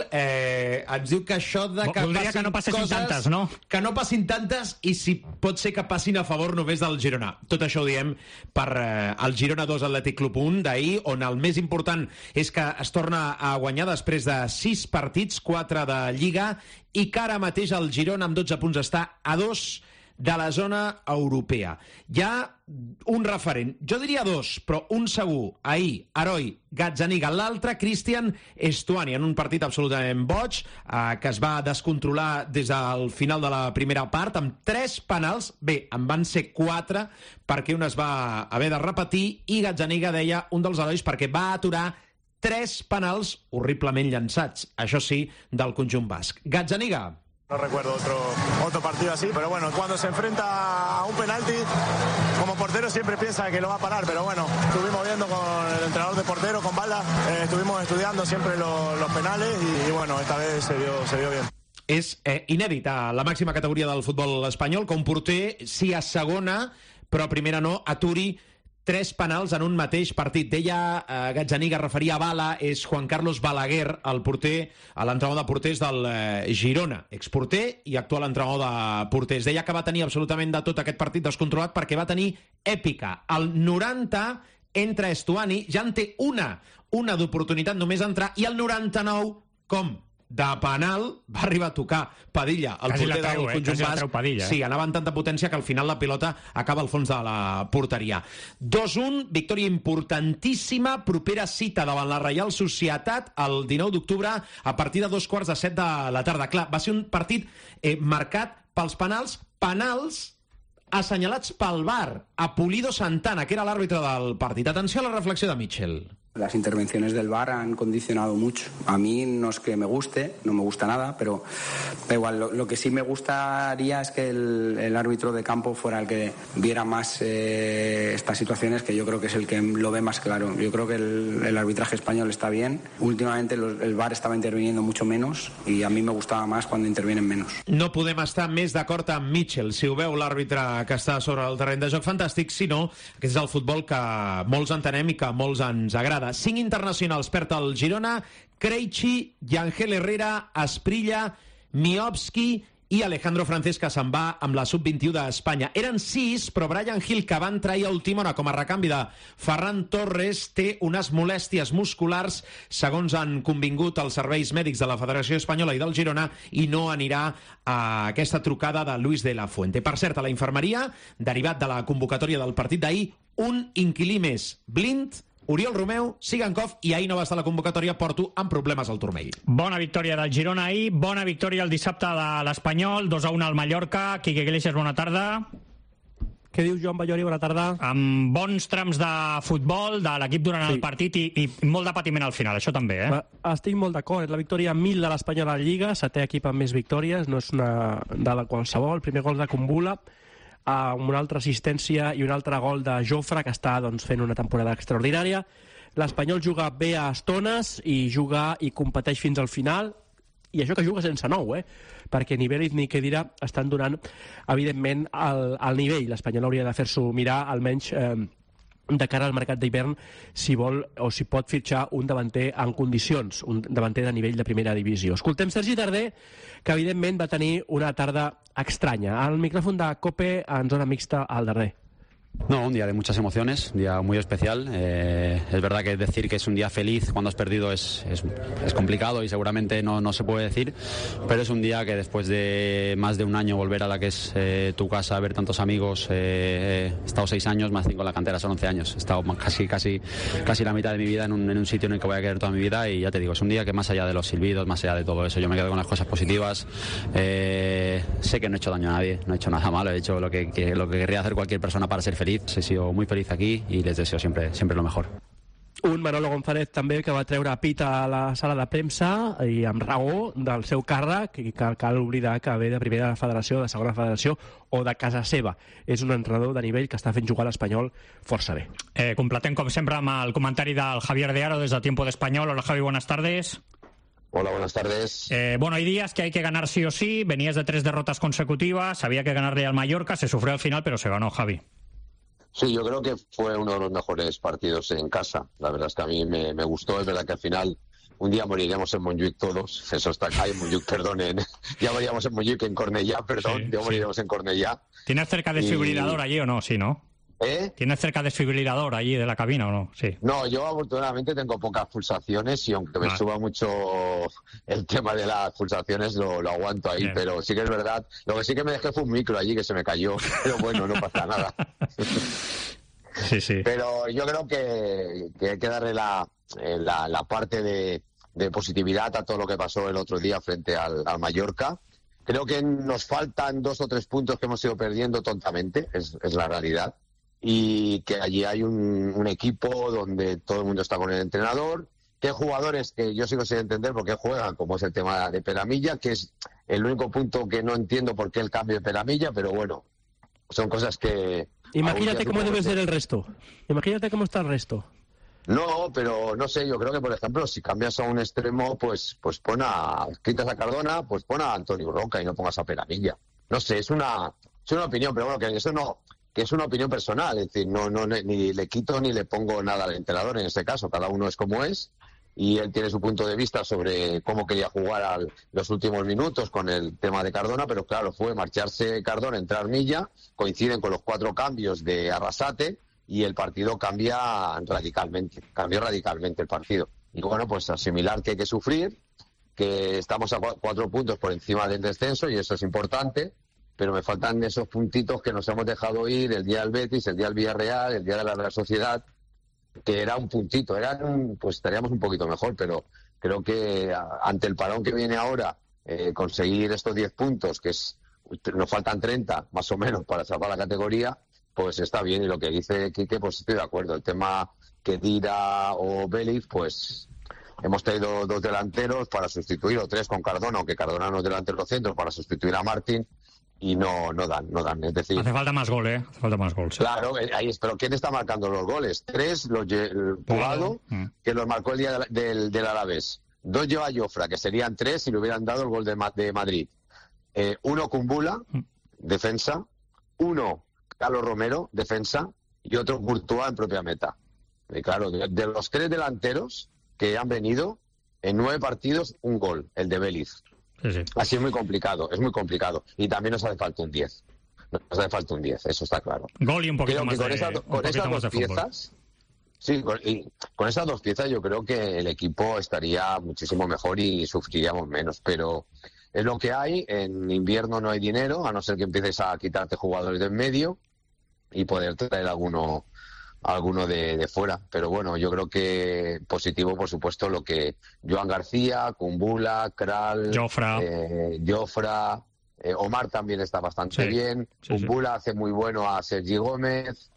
ens diu que això de que voldria que no passessin coses, tantes, no? Que no passin tantes i si pot ser que passin a favor només del Girona. Tot això ho diem per el Girona 2 Atlètic Club 1 d'ahir, on el més important és que es torna a guanyar després de 6 partits, 4 de Lliga, i que ara mateix el Girona amb 12 punts està a 2 de la zona europea. Hi ha un referent, jo diria 2, però un segur, ahir, Heroi, Gazzaniga, l'altre, Cristian Estuani, en un partit absolutament boig, que es va descontrolar des del final de la primera part, amb 3 penals, bé, en van ser 4, perquè un es va haver de repetir, i Gazzaniga deia un dels herois perquè va aturar 3 penals horriblement llançats, això sí, del conjunt basc. Gazzaniga. No recuerdo otro partido así, pero bueno, cuando se enfrenta a un penalti, como portero siempre piensa que lo va a parar, pero bueno, estuvimos viendo con el entrenador de portero, con Balda, estuvimos estudiando siempre los penales y bueno, esta vez se vio bien. És inèdit a la màxima categoria del futbol espanyol que un porter, sí a segona, però a primera no, aturi 3 penals en un mateix partit. Deia Gazzaniga, referia a Bala, és Juan Carlos Balaguer, el porter, l'entrenador de porters del Girona, exporter i actual entrenador de porters. Deia que va tenir absolutament de tot aquest partit descontrolat perquè va tenir èpica. Al 90 entra Estuani, ja en té una d'oportunitat només d'entrar, i al 99, com? De penal, va arribar a tocar Padilla, el porter del conjunt basc. Sí, anava amb tanta potència que al final la pilota acaba al fons de la porteria. 2-1, victòria importantíssima, propera cita davant la Reial Societat el 19 d'octubre a partir de 6:45 de la tarda. Clar, va ser un partit marcat pels penals assenyalats pel VAR, a Pulido Santana, que era l'àrbitre del partit. Atenció a la reflexió de Mitchell. Las intervenciones del VAR han condicionado mucho. A mí no es que me guste, no me gusta nada, pero da igual. Lo que sí me gustaría es que el árbitro de campo fuera el que viera más estas situaciones, que yo creo que es el que lo ve más claro. Yo creo que el arbitraje español está bien. Últimamente el VAR estaba interviniendo mucho menos y a mí me gustaba más cuando intervienen menos. No podem estar més d'acord amb Mitchell. Si ho veu l'àrbitre que està sobre el terreny de joc, fantàstic. Si no, aquest és el futbol que molts entenem i que molts ens agrada. 5 internacionals perd el Girona: Krejci, Yangel Herrera, Asprilla, Miovski i Alejandro Francés, que se'n va amb la sub-21 d'Espanya. Eren 6, però Brian Hill, que va entrar a última hora com a recanvi de Ferran Torres, té unes molèsties musculars, segons han convingut els serveis mèdics de la Federació Espanyola i del Girona, i no anirà a aquesta trucada de Luis de la Fuente. Per cert, a la infermeria, derivat de la convocatòria del partit d'ahir, un inquilí més, Blind, Oriol Romeu, Sigankov, i ahir no va estar a la convocatòria, Porto amb problemes al turmell. Bona victòria del Girona ahir, bona victòria el dissabte de l'Espanyol, 2-1 al Mallorca. Quique Iglesias, bona tarda. Què dius, Joan Batllori? Bona tarda. Amb bons trams de futbol de l'equip durant el partit i molt de patiment al final, això també, eh? Estic molt d'acord. És la victòria 1000 de l'Espanyol a la Lliga, 7è equip amb més victòries, no és una dada qualsevol. Primer gol de Kumbula, amb una altra assistència i un altre gol de Jofre, que està fent una temporada extraordinària. L'Espanyol juga bé a estones i juga i competeix fins al final, i això que juga sense nou, perquè Nivell ni Khedira estan donant, evidentment, el nivell. L'Espanyol hauria de fer-s'ho mirar, almenys de cara al mercat d'hivern, si vol o si pot fitxar un davanter en condicions, un davanter de nivell de primera divisió. Escoltem Sergi Darder, que evidentment va tenir una tarda estranya. Al micròfon de COPE en zona mixta al darrer. No, un día de muchas emociones, un día muy especial. Es verdad que decir que es un día feliz cuando has perdido es complicado y seguramente no se puede decir, pero es un día que después de más de un año volver a la que es tu casa, ver tantos amigos, he estado 6 años, más 5 en la cantera, son 11 años. He estado casi la mitad de mi vida en un sitio en el que voy a quedar toda mi vida y ya te digo, es un día que más allá de los silbidos, más allá de todo eso, yo me quedo con las cosas positivas. Sé que no he hecho daño a nadie, no he hecho nada malo, he hecho lo que querría hacer cualquier persona para ser feliz. He sido muy feliz aquí y les deseo siempre lo mejor. Un Manolo González també que va treure pit a la sala de premsa i amb raó del seu càrrec i que cal oblidar que ve de primera federació, de segona federació o de casa seva. És un entrenador de nivell que està fent jugar l'Espanyol força bé. Completem com sempre amb el comentari del Javier de Aro des de Tiempo de Español. Hola Javi, buenas tardes. Hola, buenas tardes. Bueno, hay días que hay que ganar sí o sí, venías de 3 derrotas consecutivas, había que ganarle al Mallorca, se sufrió al final pero se ganó, Javi. Sí, yo creo que fue uno de los mejores partidos en casa. La verdad es que a mí me gustó. Es verdad que al final un día moriremos en Montjuïc todos. Eso está acá en Montjuïc, perdonen. Ya moriremos en Montjuïc, en Cornellà, perdón. Sí, ya moriremos en Cornellà. ¿Tienes cerca desfibrilador allí o no? Sí, ¿no? ¿Tienes cerca desfibrilador allí de la cabina o no? Sí. No, yo afortunadamente tengo pocas pulsaciones y aunque me suba mucho el tema de las pulsaciones lo aguanto ahí, pero sí que es verdad. Lo que sí que me dejé fue un micro allí que se me cayó, pero bueno, no pasa nada. Sí. Pero yo creo que hay que darle la parte de positividad a todo lo que pasó el otro día frente al Mallorca. Creo que nos faltan 2 o 3 puntos que hemos ido perdiendo tontamente, es la realidad. Y que allí hay un equipo donde todo el mundo está con el entrenador, que hay jugadores que yo sigo sin entender por qué juegan, como es el tema de Peramilla, que es el único punto que no entiendo por qué el cambio de Peramilla, pero bueno, son cosas que... Imagínate cómo debe ser el resto. Imagínate cómo está el resto. No, pero no sé, yo creo que, por ejemplo, si cambias a un extremo, pues quitas a Cardona, pues pon a Antonio Roca y no pongas a Peramilla. No sé, es una opinión, pero bueno, que eso no... que es una opinión personal, es decir, no ni le quito ni le pongo nada al entrenador en este caso, cada uno es como es y él tiene su punto de vista sobre cómo quería jugar los últimos minutos con el tema de Cardona, pero claro, fue marcharse Cardona, entrar Milla, coinciden con los 4 cambios de Arrasate y el partido cambió radicalmente el partido. Y bueno, pues asimilar que hay que sufrir, que estamos a 4 puntos por encima del descenso y eso es importante, pero me faltan esos puntitos que nos hemos dejado ir el día del Betis, el día del Villarreal, el día de la Real Sociedad, que era un puntito, pues estaríamos un poquito mejor, pero creo que ante el parón que viene ahora, conseguir estos 10 puntos, que nos faltan 30 más o menos para salvar la categoría, pues está bien, y lo que dice Quique, pues estoy de acuerdo. El tema que Dira o Beliz, pues hemos traído 2 delanteros para sustituir, o 3 con Cardona, aunque Cardona no es delantero centro, para sustituir a Martín, y no dan, es decir... Hace falta más gol, hace falta más gol. Sí. Claro, ahí es, pero ¿quién está marcando los goles? 3, Pugado, que los marcó el día del Alavés. 2 lleva Jofra, que serían 3 si le hubieran dado el gol de Madrid. 1 Kumbula, defensa. 1 Carlos Romero, defensa. Y otro Courtois en propia meta. Y claro, de los 3 delanteros que han venido, en 9 partidos, un gol, el de Beliz. Sí. Así es muy complicado. Y también nos hace falta un 10. Nos hace falta un 10, eso está claro. Gol y un poquito más con de esas 2 piezas, sí, con esas 2 piezas yo creo que el equipo estaría muchísimo mejor y sufriríamos menos, pero es lo que hay. En invierno no hay dinero, a no ser que empieces a quitarte jugadores de en medio y poder traer alguno de fuera, pero bueno, yo creo que positivo, por supuesto, lo que Joan García, Kumbula, Kral, Jofra, Omar también está bastante bien, Kumbula hace muy bueno a Sergi Gómez,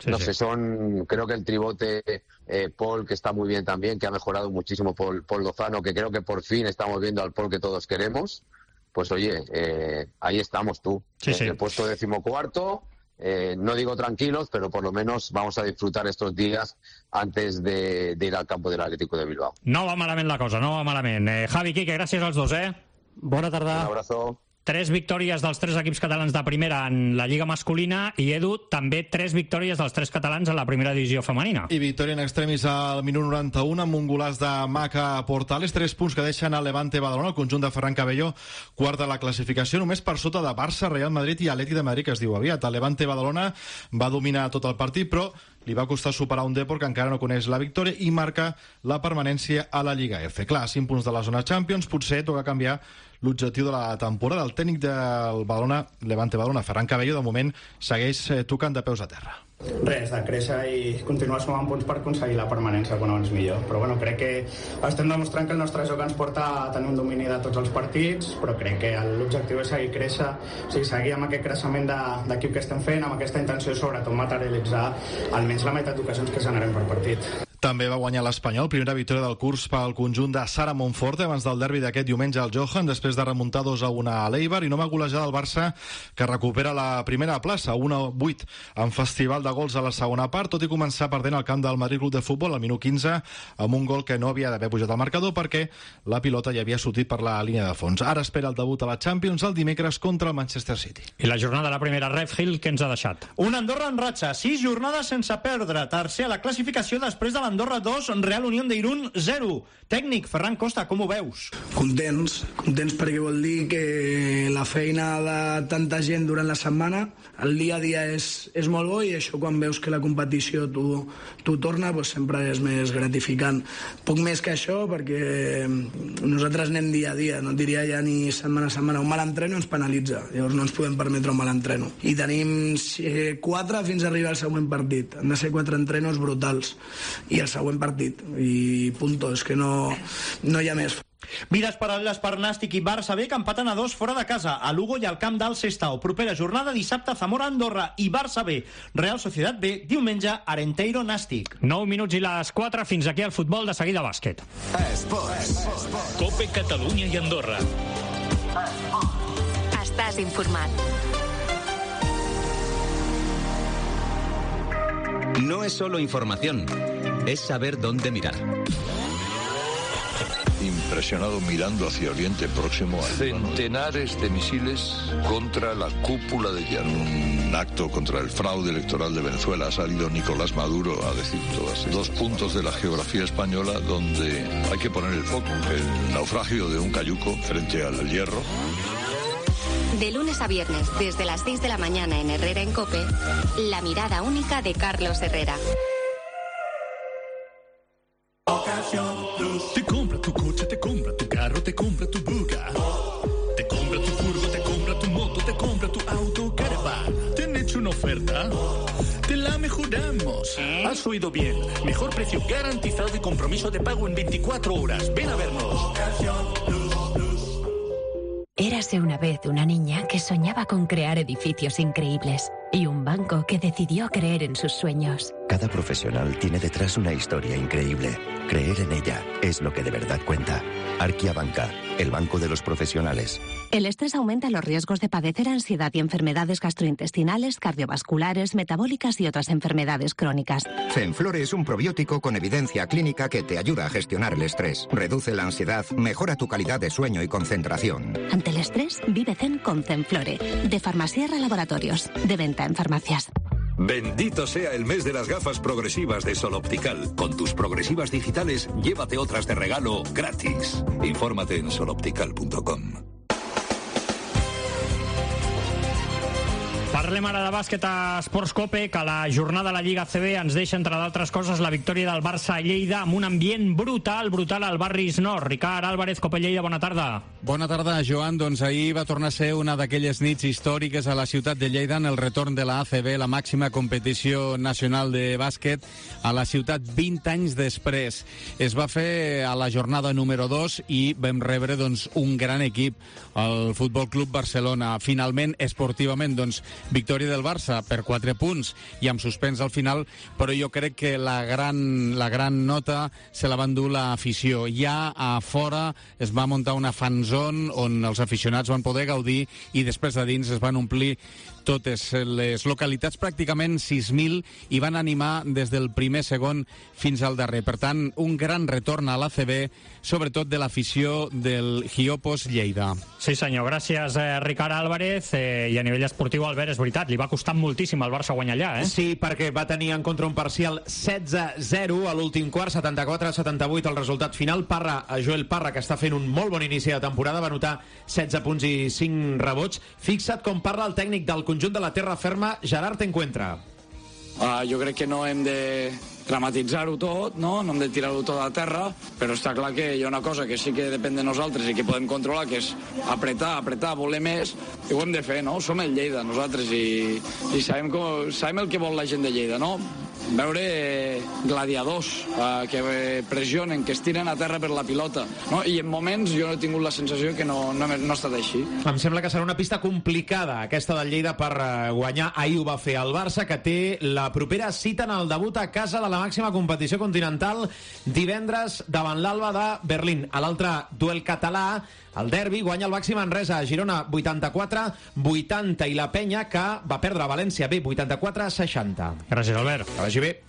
creo que el tribote Paul, que está muy bien también, que ha mejorado muchísimo Paul Lozano, que creo que por fin estamos viendo al Paul que todos queremos, pues oye, ahí estamos tú, en el puesto 14º. No digo tranquilos, pero por lo menos vamos a disfrutar estos días antes de ir al campo del Atlético de Bilbao. No va malament la cosa, no va malament. Javi, Quique, gràcies als dos, Bona tarda. Un abrazo. 3 victòries dels 3 equips catalans de primera en la Lliga masculina i, Edu, també 3 victòries dels 3 catalans en la primera divisió femenina. I victòria en extremis al minut 91 amb un golaç de Maca Portales, 3 punts que deixen al Levante Badalona, el conjunt de Ferran Cabello, quart de la classificació, només per sota de Barça, Real Madrid i Atlètic de Madrid, que es diu aviat. El Levante Badalona va dominar tot el partit, però li va costar superar un Depor que encara no coneix la victòria i marca la permanència a la Lliga F. Clar, 5 punts de la zona Champions, potser toca canviar l'objectiu de la temporada. El tècnic del Badalona, Levante Badalona, Ferran Cabello, de moment segueix tocant de peus a terra. Res, de créixer i continuar sumant punts per aconseguir la permanència quan abans millor. Però bueno, crec que estem demostrant que el nostre joc ens porta a tenir un domini de tots els partits, però crec que l'objectiu és seguir créixer, o sigui, seguir amb aquest creixement d'equip que estem fent, amb aquesta intenció de sobretot materialitzar almenys la meitat d'ocasions que generem per partit. També va guanyar l'Espanyol, primera victòria del curs pel conjunt de Sara Monforte abans del derbi d'aquest diumenge al Johan, després de remuntar 2-1 a l'Eibar, i no va golejar el Barça, que recupera la primera plaça, 1-8 en festival de gols a la segona part, tot i començar perdent al camp del Madrid Club de Futbol al minut 15 amb un gol que no havia d'haver pujat al marcador perquè la pilota ja havia sortit per la línia de fons. Ara espera el debut a la Champions el dimecres contra el Manchester City. I la jornada de la primera, Redhill, què ens ha deixat? Un Andorra en ratxa, 6 jornades sense perdre, tercer a la classificació després de l'Andorra 2, Real Unión de Irún 0. Tècnic, Ferran Costa, com ho veus? Contents perquè vol dir que la feina de tanta gent durant la setmana, el dia a dia és molt bo, i això quan veus que la competició t'ho torna, doncs sempre és més gratificant. Poc més que això, perquè nosaltres anem dia a dia, no et diria ja ni setmana a setmana. Un mal entreno ens penalitza, llavors no ens podem permetre un mal entreno. I tenim 4 fins a arribar al següent partit. Han de ser 4 entrenos brutals. I el següent partit. I punto, és que no hi ha més. Vides paral·leles per Nàstic i Barça B, que empaten a 2 fora de casa, a Lugo i al camp del Sestao. Propera jornada, dissabte, Zamora-Andorra i Barça B. Real Societat B, diumenge, Arenteiro-Nàstic. 9 minuts i les 4, fins aquí el futbol, de seguida bàsquet. Esports. Cope Catalunya i Andorra. Estàs informat. No es solo información, es saber dónde mirar. Impresionado mirando hacia Oriente Próximo. Centenares de misiles contra la cúpula de hierro. Un acto contra el fraude electoral de Venezuela. Ha salido Nicolás Maduro a decir todas estas 2 puntos de la geografía española donde hay que poner el foco. El naufragio de un cayuco frente al hierro. De lunes a viernes, desde las 6 de la mañana en Herrera en COPE, la mirada única de Carlos Herrera. Te compra tu coche, te compra tu carro, te compra tu buga. Te compra tu furgo, te compra tu moto, te compra tu auto, caravan. ¿Te han hecho una oferta? Te la mejoramos. Has oído bien. Mejor precio garantizado y compromiso de pago en 24 horas. Ven a vernos. Érase una vez una niña que soñaba con crear edificios increíbles y un banco que decidió creer en sus sueños. Cada profesional tiene detrás una historia increíble. Creer en ella es lo que de verdad cuenta. Arquia Banca, el banco de los profesionales. El estrés aumenta los riesgos de padecer ansiedad y enfermedades gastrointestinales, cardiovasculares, metabólicas y otras enfermedades crónicas. Zenflore es un probiótico con evidencia clínica que te ayuda a gestionar el estrés. Reduce la ansiedad, mejora tu calidad de sueño y concentración. Ante el estrés, vive zen con Zenflore. De Farmasierra Laboratorios. De venta en farmacias. Bendito sea el mes de las gafas progresivas de Sol Optical. Con tus progresivas digitales, llévate otras de regalo gratis. Infórmate en soloptical.com. Parlem ara de bàsquet a Esports Cope, que la jornada de la Lliga ACB ens deixa, entre d'altres coses, la victòria del Barça a Lleida amb un ambient brutal al Barris Nord. Ricard Álvarez, Cope Lleida, bona tarda. Bona tarda, Joan. Doncs ahir va tornar a ser una d'aquelles nits històriques a la ciutat de Lleida en el retorn de la ACB, la màxima competició nacional de bàsquet, a la ciutat 20 anys després. Es va fer a la jornada número 2 i vam rebre un gran equip, el Futbol Club Barcelona. Finalment, esportivament, victòria victòria del Barça per 4 punts i amb suspens al final, però jo crec que la gran nota se la van dur l'afició. Ja a fora es va muntar una fanzone on els aficionats van poder gaudir i després de dins es van omplir totes les localitats, pràcticament 6.000, i van animar des del primer segon fins al darrer. Per tant, un gran retorn a l'ACB, sobretot de l'afició del Hiopos Lleida. Sí senyor, gràcies Ricard Álvarez. I a nivell esportiu, Albert, és veritat, li va costar moltíssim al Barça guanyar allà, eh? Sí, perquè va tenir en contra un parcial 16-0 a l'últim quart, 74-78 el resultat final. Joel Parra, que està fent un molt bon inici de temporada, va anotar 16 punts i 5 rebots. Fixa't com parla el tècnic del conjunt de la terra ferma, Gerard Encuentra. Jo crec que no hem de dramatitzar-ho tot, no hem de tirar-ho tot a terra, però està clar que hi ha una cosa que sí que depèn de nosaltres i que podem controlar, que és apretar, voler més, i ho hem de fer, no? Som el Lleida, nosaltres, i sabem el que vol la gent de Lleida, no? Veure gladiadors que pressionen, que es tiren a terra per la pilota, no? I en moments jo he tingut la sensació que no ha estat així. Em sembla que serà una pista complicada aquesta del Lleida per guanyar. Ahir ho va fer el Barça, que té la propera cita en el debut a casa de la màxima competició continental divendres davant l'Alba de Berlín. A l'altre duel català, el derbi, guanya el Baxi Manresa a Girona 84-80 i la Penya, que va perdre a València B 84-60. Gràcies, Albert. Que vagi bé.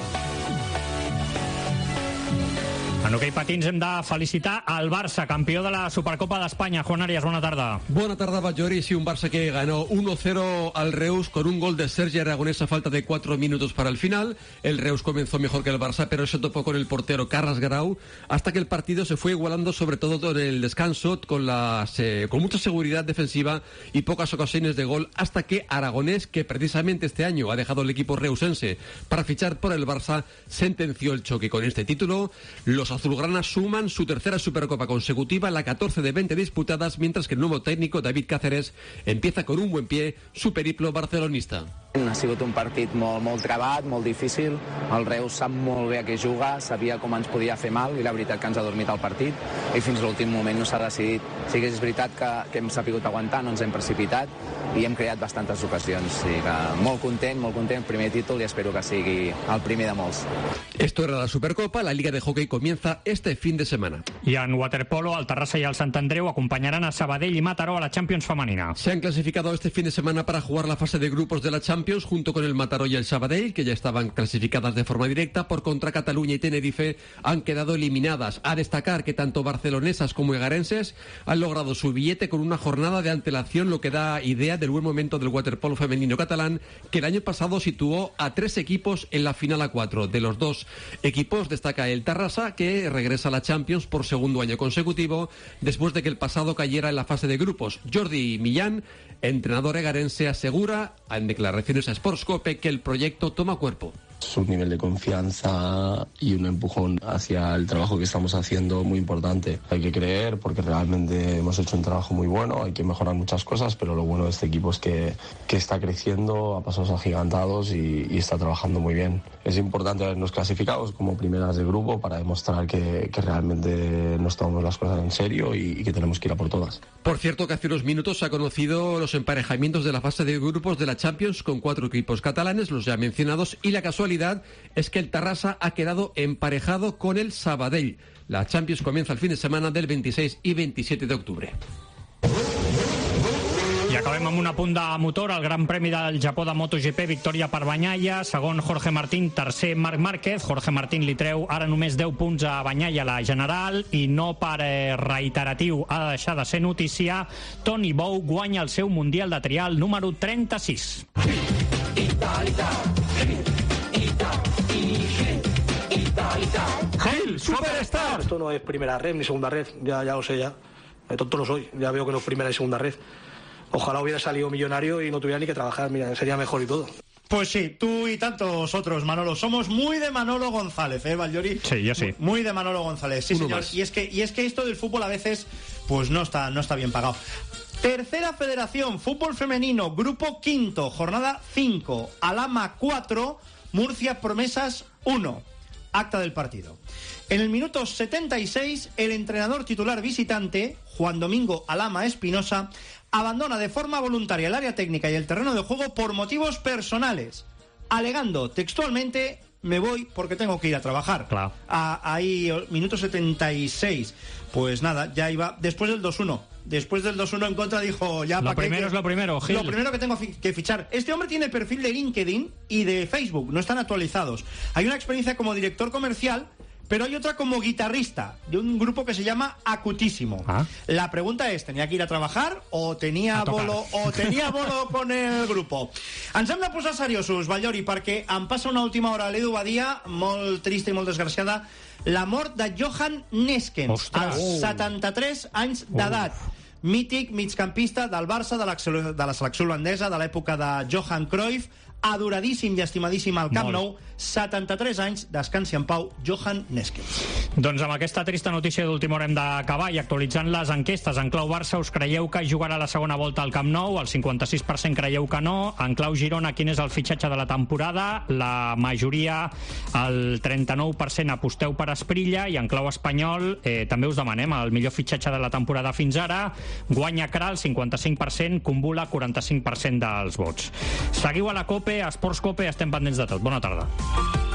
En hoquei patins hem de felicitar al Barça, campió de la Supercopa d'Espanya. Juan Arias, buena tarda. Buena tarde, Bajori. Sí, un Barça que ganó 1-0 al Reus con un gol de Sergi Aragonés a falta de 4 minutos para el final. El Reus comenzó mejor que el Barça, pero se topó con el portero Carles Grau, hasta que el partido se fue igualando, sobre todo en el descanso, con mucha seguridad defensiva y pocas ocasiones de gol, hasta que Aragonés, que precisamente este año ha dejado el equipo reusense para fichar por el Barça, sentenció el choque. Con este título, los azulgranas suman su tercera Supercopa consecutiva, la 14 de 20 disputadas, mientras que el nuevo técnico, David Cáceres, empieza con un buen pie su periplo barcelonista. Ha sigut un partit molt travat, molt difícil. El Reus sap molt bé a què juga, sabia com ens podia fer mal i la veritat que ens ha dormit el partit i fins a l'últim moment no s'ha decidit. Sí que és veritat que hem sapigut aguantar, no ens hem precipitat i hem creat bastantes ocasions. Sí, molt content, primer títol i espero que sigui el primer de molts. Esto era la Supercopa, la Liga de Hockey comienza este fin de semana. I en waterpolo, el Terrassa i el Sant Andreu acompanyaran a Sabadell i Mataró a la Champions femenina. Se han clasificado este fin de semana para jugar la fase de grupos de la Champions junto con el Mataró y el Sabadell, que ya estaban clasificadas de forma directa. Por contra, Cataluña y Tenerife han quedado eliminadas. A destacar que tanto barcelonesas como egarenses han logrado su billete con una jornada de antelación, lo que da idea del buen momento del waterpolo femenino catalán, que el año pasado situó a 3 equipos en la final a 4. De los 2 equipos destaca el Tarrasa, que regresa a la Champions por segundo año consecutivo, después de que el pasado cayera en la fase de grupos. Jordi Millán, entrenador egarense, asegura en declaraciones a Sportscope que el proyecto toma cuerpo. Es un nivel de confianza y un empujón hacia el trabajo que estamos haciendo muy importante. Hay que creer porque realmente hemos hecho un trabajo muy bueno, hay que mejorar muchas cosas, pero lo bueno de este equipo es que está creciendo a pasos agigantados y está trabajando muy bien. Es importante habernos clasificado como primeras de grupo para demostrar que realmente nos tomamos las cosas en serio y que tenemos que ir a por todas. Por cierto, que hace unos minutos se ha conocido los emparejamientos de la fase de grupos de la Champions con 4 equipos catalanes, los ya mencionados, y la casualidad es que el Tarrasa ha quedado emparejado con el Sabadell. La Champions comienza el fin de semana del 26 y 27 de octubre. I acabem amb un apunt de motor. El Gran Premi del Japó de MotoGP, victòria per Bagnaia, segon Jorge Martín, tercer Marc Márquez. Jorge Martín li treu ara només 10 punts a Bagnaia a la general, i no per reiteratiu ha de deixar de ser notícia. Toni Bou guanya el seu Mundial de Trial número 36. ¡Hail, Superstar! Esto no es primera red ni segunda red, ya lo sé ya. De tonto no soy, ya veo que no es primera y segunda red. Ojalá hubiera salido millonario y no tuviera ni que trabajar, mira, sería mejor y todo. Pues sí, tú y tantos otros, Manolo. Somos muy de Manolo González, ¿eh, Valllori? Sí, yo sí. Muy de Manolo González, sí, señor. Y es que esto del fútbol a veces pues no está bien pagado. Tercera Federación, fútbol femenino, grupo quinto, jornada 5, Alhama 4, Murcia Promesas 1. acta del partido. En el minuto 76, el entrenador titular visitante, Juan Domingo Alama Espinosa, abandona de forma voluntaria el área técnica y el terreno de juego por motivos personales, alegando textualmente: me voy porque tengo que ir a trabajar. Claro. Ahí, minuto 76. Pues nada, ya iba después del 2-1. Después del 2-1 en contra dijo, ya lo primero es lo primero, Gil. Lo primero que tengo que fichar. Este hombre tiene perfil de LinkedIn y de Facebook, no están actualizados. Hay una experiencia como director comercial, pero hay otra como guitarrista de un grupo que se llama Acutísimo. La pregunta es, ¿tenía que ir a trabajar o tenía bolo con el grupo? Ens hem de posar seriosos, Vallori, perquè em passa una última hora a l'Edu Badia, molt trista i molt desgraciada, la mort de Johan Neskens, als 73 anys d'edat. Mític migcampista del Barça, de la selecció holandesa, de l'època de Johan Cruyff, adoradíssim i estimadíssim al Camp Nou, 73 anys, descansi en pau, Johan Neskens. Doncs amb aquesta trista notícia d'última hora hem d'acabar, i actualitzant les enquestes. En clau Barça, us creieu que jugarà la segona volta al Camp Nou? El 56% creieu que no. En clau Girona, quin és el fitxatge de la temporada? La majoria, el 39%, aposteu per Asprilla, i en clau espanyol també us demanem el millor fitxatge de la temporada fins ara. Guanya Kral, 55%, Kumbula, 45% dels vots. Seguiu a la COPE, a Esports COPE, estem pendents de tot. Bona tarda.